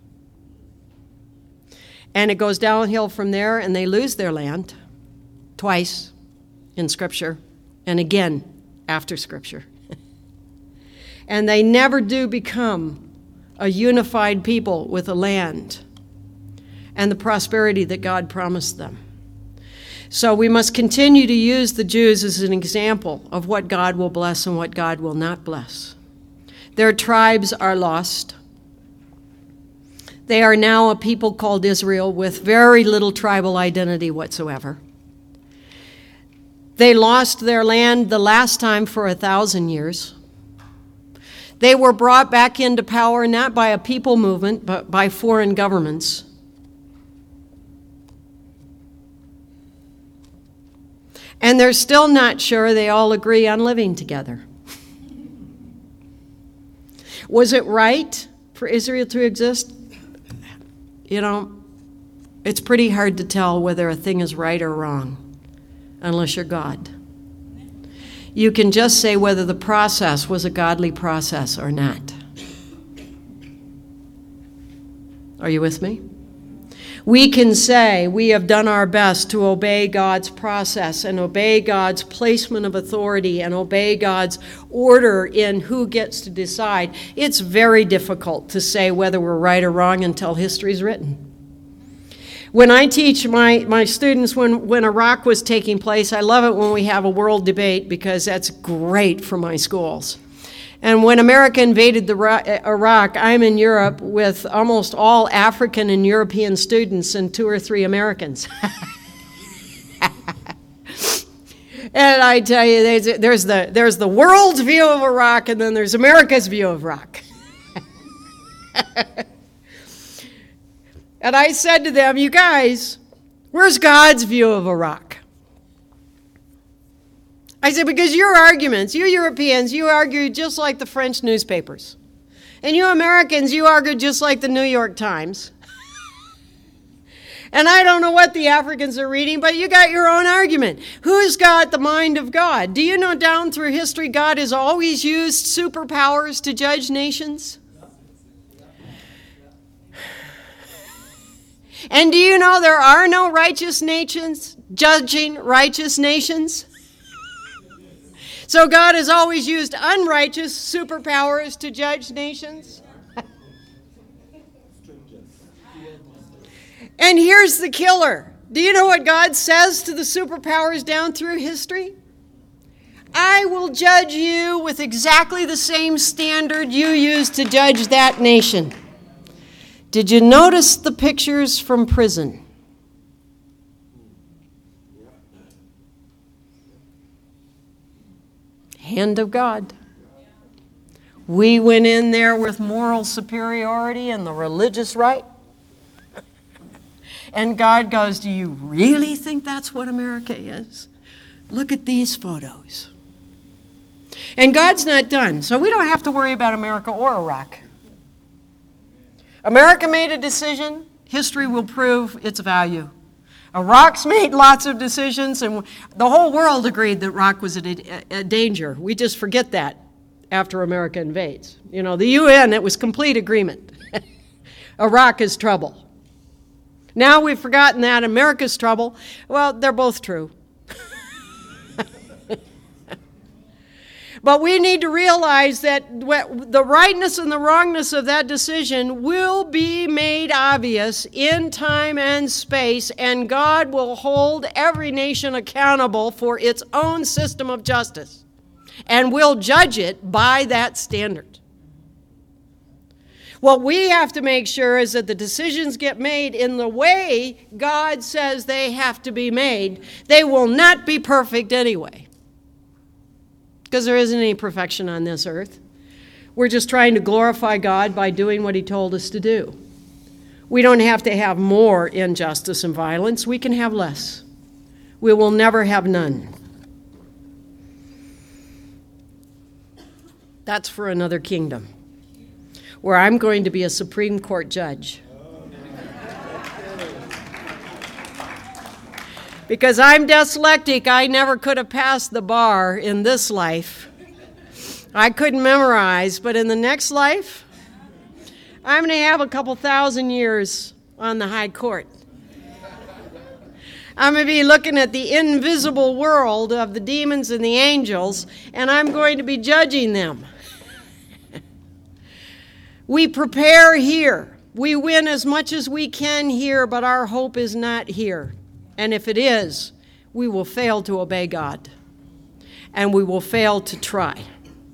And it goes downhill from there, and they lose their land twice in Scripture, and again after Scripture. And they never do become a unified people with a land and the prosperity that God promised them. So we must continue to use the Jews as an example of what God will bless and what God will not bless. Their tribes are lost. They are now a people called Israel with very little tribal identity whatsoever. They lost their land the last time for 1,000 years. They were brought back into power not by a people movement, but by foreign governments. And they're still not sure they all agree on living together. Was it right for Israel to exist? You know, it's pretty hard to tell whether a thing is right or wrong unless you're God. You can just say whether the process was a godly process or not. Are you with me? We can say we have done our best to obey God's process and obey God's placement of authority and obey God's order in who gets to decide. It's very difficult to say whether we're right or wrong until history's written. When I teach my students when Iraq was taking place, I love it when we have a world debate because that's great for my schools. And when America invaded Iraq, I'm in Europe with almost all African and European students and 2 or 3 Americans. And I tell you, there's the world's view of Iraq, and then there's America's view of Iraq. And I said to them, you guys, where's God's view of Iraq? I said, because your arguments, you Europeans, you argue just like the French newspapers. And you Americans, you argue just like the New York Times. And I don't know what the Africans are reading, but you got your own argument. Who's got the mind of God? Do you know down through history God has always used superpowers to judge nations? And do you know there are no righteous nations judging righteous nations? So God has always used unrighteous superpowers to judge nations. And here's the killer. Do you know what God says to the superpowers down through history? I will judge you with exactly the same standard you used to judge that nation. Did you notice the pictures from prison? Hand of God. We went in there with moral superiority and the religious right. And God goes, do you really think that's what America is? Look at these photos. And God's not done, so we don't have to worry about America or Iraq. America made a decision. History will prove its value. Iraq's made lots of decisions, and the whole world agreed that Iraq was a danger. We just forget that after America invades. You know, the UN, it was complete agreement. Iraq is trouble. Now we've forgotten that. America's trouble. Well, they're both true. But we need to realize that the rightness and the wrongness of that decision will be made obvious in time and space, and God will hold every nation accountable for its own system of justice, and will judge it by that standard. What we have to make sure is that the decisions get made in the way God says they have to be made. They will not be perfect anyway, because there isn't any perfection on this earth. We're just trying to glorify God by doing what he told us to do. We don't have to have more injustice and violence. We can have less. We will never have none. That's for another kingdom, where I'm going to be a Supreme Court judge. Because I'm dyslexic, I never could have passed the bar in this life. I couldn't memorize, but in the next life, I'm going to have a couple thousand years on the high court. I'm going to be looking at the invisible world of the demons and the angels, and I'm going to be judging them. We prepare here. We win as much as we can here, but our hope is not here. And if it is, we will fail to obey God. And we will fail to try.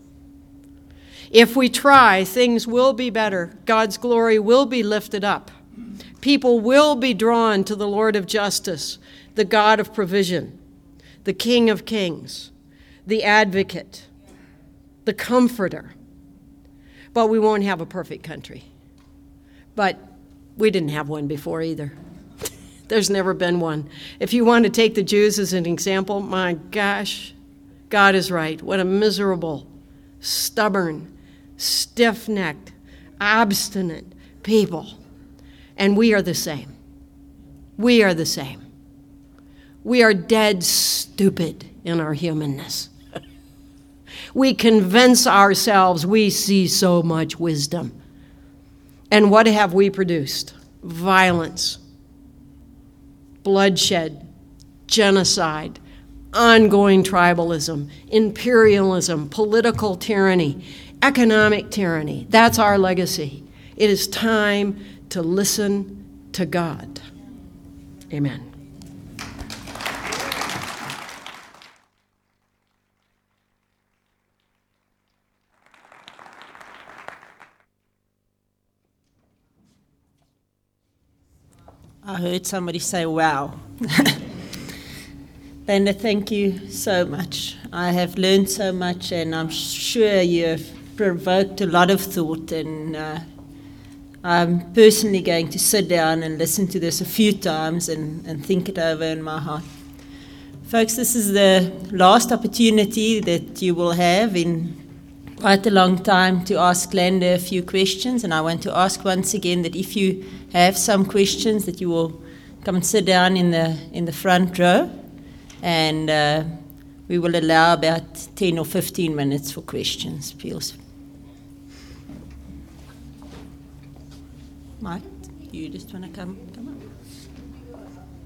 If we try, things will be better. God's glory will be lifted up. People will be drawn to the Lord of justice, the God of provision, the King of kings, the advocate, the comforter. But we won't have a perfect country. But we didn't have one before either. There's never been one. If you want to take the Jews as an example, my gosh, God is right. What a miserable, stubborn, stiff-necked, obstinate people. And we are the same. We are the same. We are dead stupid in our humanness. We convince ourselves we see so much wisdom. And what have we produced? Violence, bloodshed, genocide, ongoing tribalism, imperialism, political tyranny, economic tyranny. That's our legacy. It is time to listen to God. Amen. I heard somebody say, wow. Linda, thank you so much. I have learned so much, and I'm sure you have provoked a lot of thought, and I'm personally going to sit down and listen to this a few times and think it over in my heart. Folks, this is the last opportunity that you will have in quite a long time to ask Landa a few questions, and I want to ask once again that if you have some questions, that you will come and sit down in the front row, and we will allow about 10 or 15 minutes for questions, please. Mike, you just want to come up?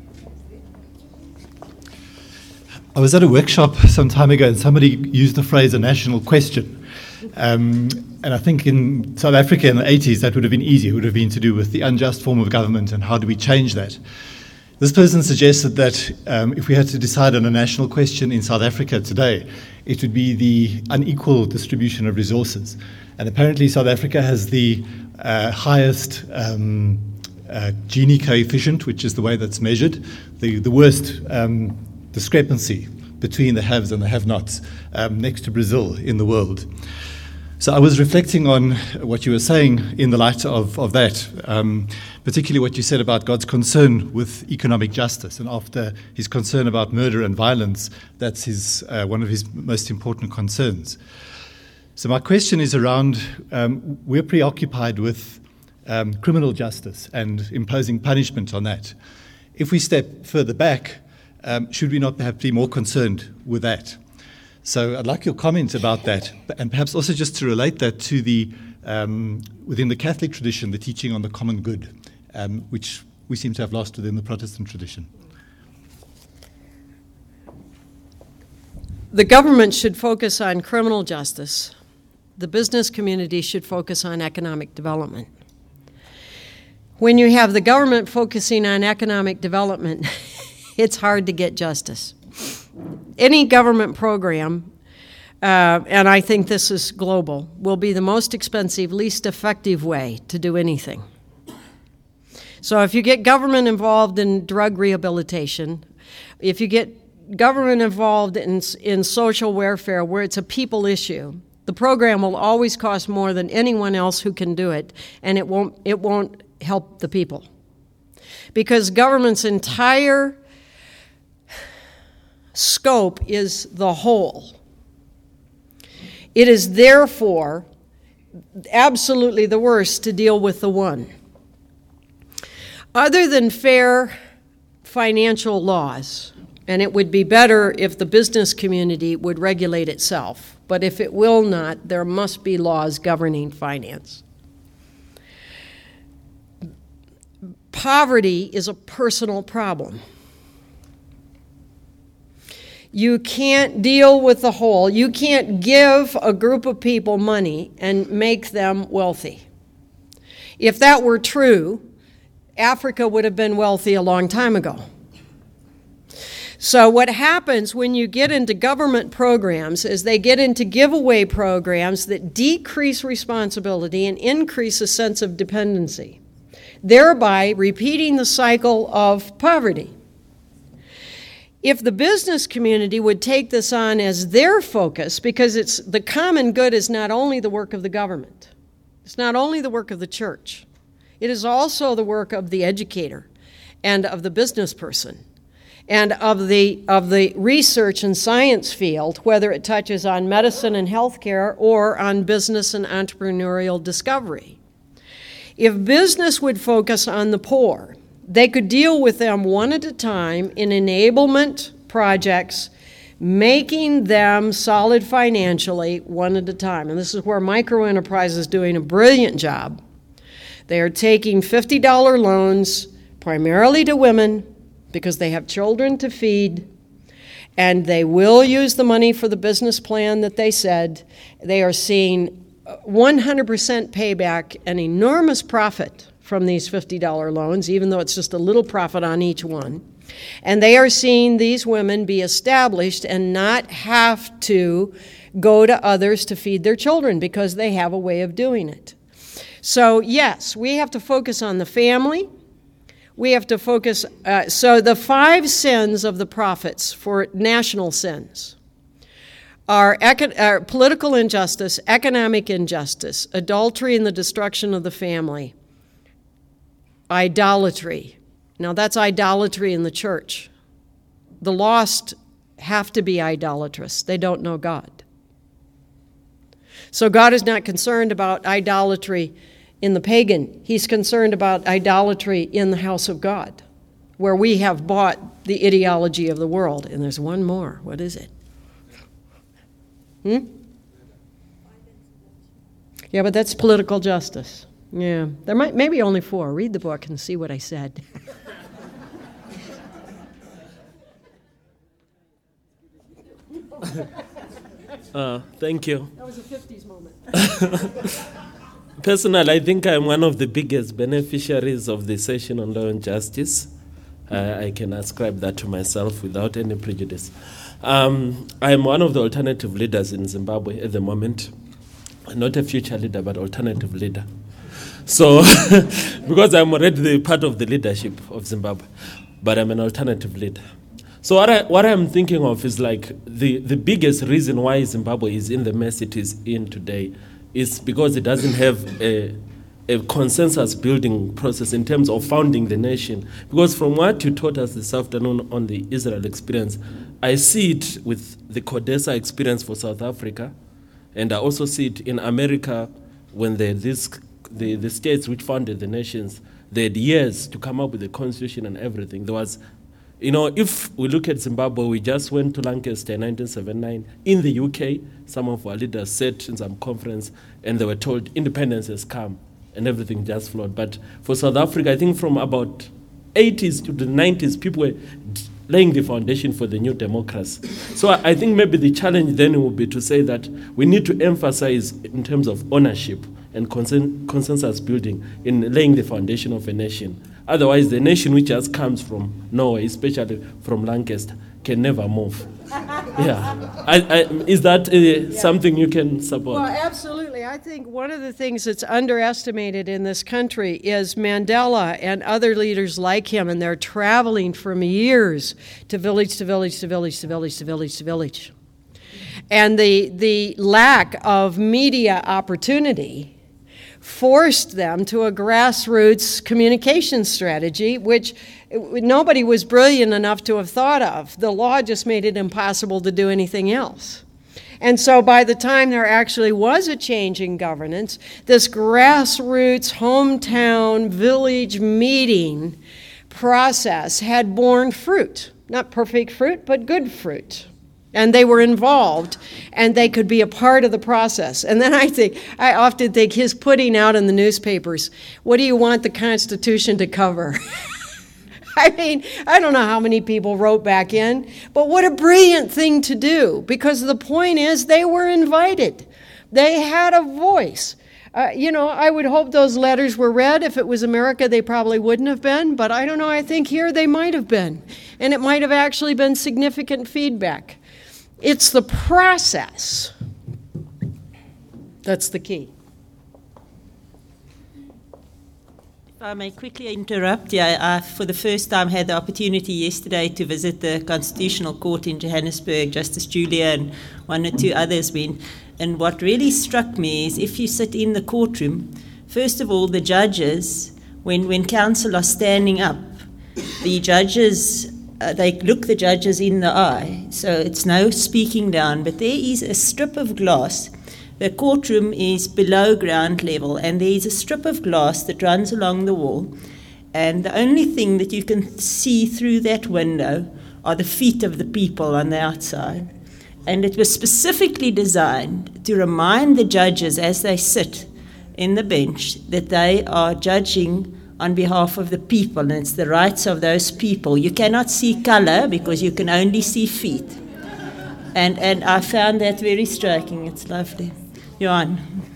I was at a workshop some time ago, and somebody used the phrase "a national question." And I think in South Africa in the 80s, that would have been easy. It would have been to do with the unjust form of government and how do we change that. This person suggested that if we had to decide on a national question in South Africa today, it would be the unequal distribution of resources. And apparently South Africa has the highest Gini coefficient, which is the way that's measured, the worst discrepancy between the haves and the have-nots, next to Brazil in the world. So I was reflecting on what you were saying in the light of that, particularly what you said about God's concern with economic justice. And after his concern about murder and violence, that's his one of his most important concerns. So my question is around, we're preoccupied with criminal justice and imposing punishment on that. If we step further back, should we not perhaps be more concerned with that? So I'd like your comment about that, and perhaps also just to relate that to the, within the Catholic tradition, the teaching on the common good, which we seem to have lost within the Protestant tradition. The government should focus on criminal justice. The business community should focus on economic development. When you have the government focusing on economic development, it's hard to get justice. Any government program, and I think this is global, will be the most expensive, least effective way to do anything. So if you get government involved in drug rehabilitation, if you get government involved in social welfare where it's a people issue, the program will always cost more than anyone else who can do it, and it won't help the people. Because government's entire scope is the whole. It is therefore absolutely the worst to deal with the one. Other than fair financial laws, and it would be better if the business community would regulate itself, but if it will not, there must be laws governing finance. Poverty is a personal problem. You can't deal with the whole. You can't give a group of people money and make them wealthy. If that were true, Africa would have been wealthy a long time ago. So what happens when you get into government programs is they get into giveaway programs that decrease responsibility and increase a sense of dependency, thereby repeating the cycle of poverty. If the business community would take this on as their focus, because it's the common good is not only the work of the government, it's not only the work of the church, it is also the work of the educator and of the business person and of the research and science field, whether it touches on medicine and healthcare or on business and entrepreneurial discovery. If business would focus on the poor, they could deal with them one at a time in enablement projects, making them solid financially one at a time. And this is where microenterprise is doing a brilliant job. They are taking $50 loans primarily to women because they have children to feed, and they will use the money for the business plan that they said. They are seeing 100% payback, an enormous profit from these $50 loans, even though it's just a little profit on each one. And they are seeing these women be established and not have to go to others to feed their children because they have a way of doing it. So yes, we have to focus on the family. We have to focus, so the 5 sins of the prophets for national sins are political injustice, economic injustice, adultery and the destruction of the family, idolatry. Now that's idolatry in the church. The lost have to be idolatrous. They don't know God. So God is not concerned about idolatry in the pagan. He's concerned about idolatry in the house of God, where we have bought the ideology of the world. And there's one more. What is it? Yeah, but that's political justice. Yeah, there might maybe only 4. Read the book and see what I said. Thank you. That was a 50s moment. Personally, I think I'm one of the biggest beneficiaries of the session on law and justice. I can ascribe that to myself without any prejudice. I'm one of the alternative leaders in Zimbabwe at the moment. Not a future leader, but alternative leader. So, because I'm already part of the leadership of Zimbabwe, but I'm an alternative leader. So what I'm thinking of is like the biggest reason why Zimbabwe is in the mess it is in today is because it doesn't have a consensus building process in terms of founding the nation. Because from what you taught us this afternoon on the Israel experience, I see it with the CODESA experience for South Africa, and I also see it in America when the states which founded the nations, they had years to come up with a constitution and everything. There was, if we look at Zimbabwe, we just went to Lancaster in 1979. In the UK, some of our leaders sat in some conference and they were told independence has come and everything just flowed. But for South Africa, I think from about 80s to the 90s, people were laying the foundation for the new democracy. So I think maybe the challenge then will be to say that we need to emphasize in terms of ownership and consensus building in laying the foundation of a nation. Otherwise, the nation which just comes from Norway, especially from Lancaster, can never move. Yeah. Is that something you can support? Well, absolutely. I think one of the things that's underestimated in this country is Mandela and other leaders like him, and they're traveling from years to village to village to village to village to village to village. And the lack of media opportunity forced them to a grassroots communication strategy, which nobody was brilliant enough to have thought of. The law just made it impossible to do anything else. And so by the time there actually was a change in governance, this grassroots, hometown, village meeting process had borne fruit. Not perfect fruit, but good fruit. And they were involved, and they could be a part of the process. And then I often think his putting out in the newspapers, what do you want the Constitution to cover? I mean, I don't know how many people wrote back in, but what a brilliant thing to do, because the point is they were invited. They had a voice. I would hope those letters were read. If it was America, they probably wouldn't have been, but I don't know, I think here they might have been. And it might have actually been significant feedback. It's the process that's the key. If I may quickly interrupt, I for the first time had the opportunity yesterday to visit the Constitutional Court in Johannesburg. Justice Julia and one or two others went. And what really struck me is if you sit in the courtroom, first of all, the judges, when counsel are standing up, the judges they look the judges in the eye, so it's no speaking down, but there is a strip of glass. The courtroom is below ground level, and there is a strip of glass that runs along the wall, and the only thing that you can see through that window are the feet of the people on the outside. And it was specifically designed to remind the judges as they sit in the bench that they are judging on behalf of the people, and it's the rights of those people. You cannot see color because you can only see feet. And I found that very striking. It's lovely. Johan.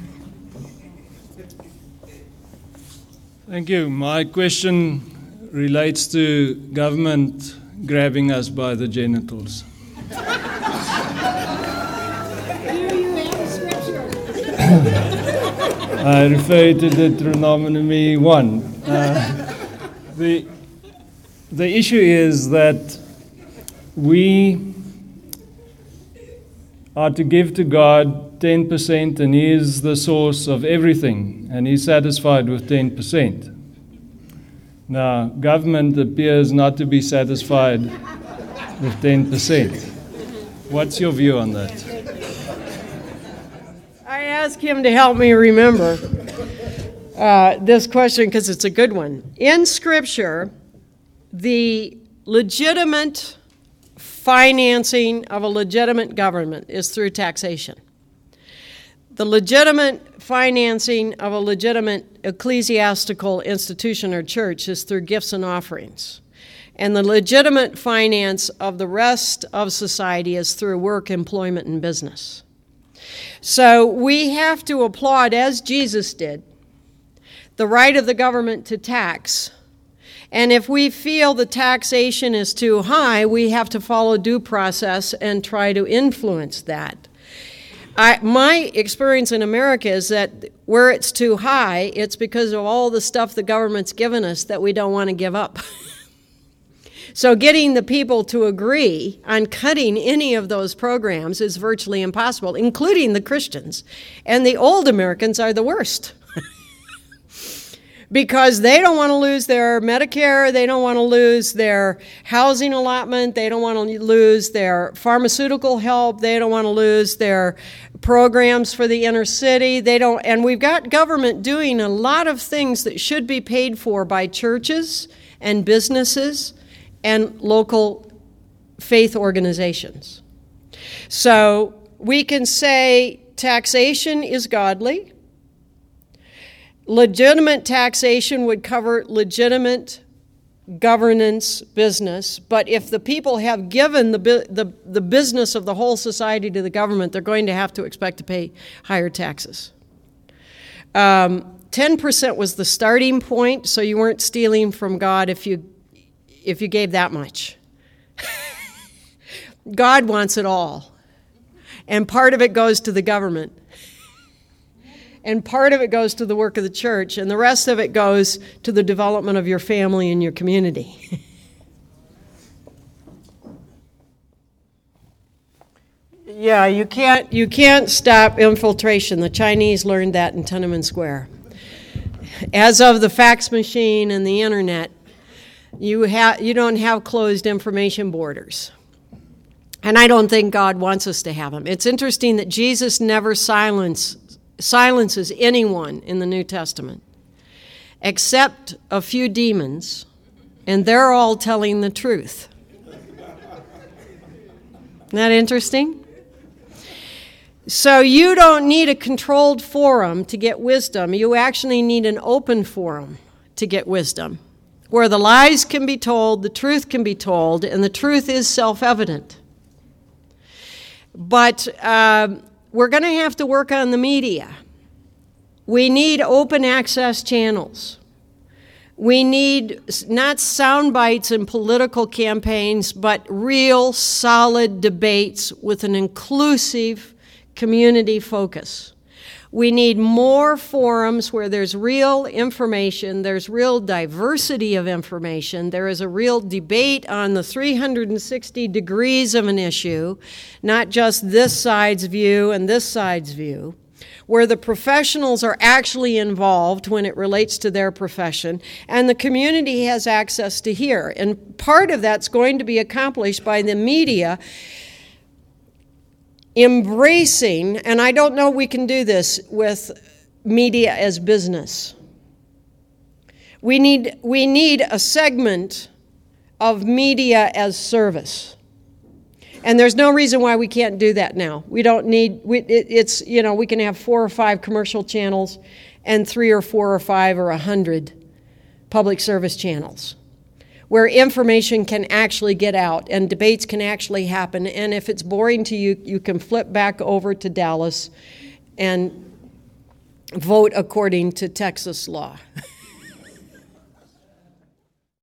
Thank you. My question relates to government grabbing us by the genitals. I refer to Deuteronomy 1. The issue is that we are to give to God 10%, and He is the source of everything, and He's satisfied with 10%. Now, government appears not to be satisfied with 10%. What's your view on that? I ask him to help me remember this question because it's a good one. In Scripture, the legitimate financing of a legitimate government is through taxation. The legitimate financing of a legitimate ecclesiastical institution or church is through gifts and offerings. And the legitimate finance of the rest of society is through work, employment, and business. So we have to applaud, as Jesus did, the right of the government to tax. And if we feel the taxation is too high, we have to follow due process and try to influence that. My experience in America is that where it's too high, it's because of all the stuff the government's given us that we don't want to give up. So getting the people to agree on cutting any of those programs is virtually impossible, including the Christians. And the old Americans are the worst. Because they don't want to lose their Medicare, they don't want to lose their housing allotment, they don't want to lose their pharmaceutical help, they don't want to lose their programs for the inner city. And we've got government doing a lot of things that should be paid for by churches and businesses and local faith organizations. So we can say taxation is godly. Legitimate taxation would cover legitimate governance business, but if the people have given the business of the whole society to the government, they're going to have to expect to pay higher taxes. 10% was the starting point, so you weren't stealing from God if you gave that much. God wants it all. And part of it goes to the government. And part of it goes to the work of the church, and the rest of it goes to the development of your family and your community. Yeah, you can't stop infiltration. The Chinese learned that in Tiananmen Square. As of the fax machine and the internet, you don't have closed information borders. And I don't think God wants us to have them. It's interesting that Jesus never silences anyone in the New Testament, except a few demons, and they're all telling the truth. Isn't that interesting? So you don't need a controlled forum to get wisdom. You actually need an open forum to get wisdom, where the lies can be told, the truth can be told, and the truth is self-evident. But we're going to have to work on the media. We need open access channels. We need not sound bites and political campaigns, but real solid debates with an inclusive community focus. We need more forums where there's real information, there's real diversity of information, there is a real debate on the 360 degrees of an issue, not just this side's view and this side's view, where the professionals are actually involved when it relates to their profession, and the community has access to hear. And part of that's going to be accomplished by the media embracing, and I don't know we can do this with media as business. We need a segment of media as service. And there's no reason why we can't do that now. We don't need, we can have 4 or 5 commercial channels and 3 or 4 or 5 or 100 public service channels, where information can actually get out and debates can actually happen. And if it's boring to you, you can flip back over to Dallas and vote according to Texas law.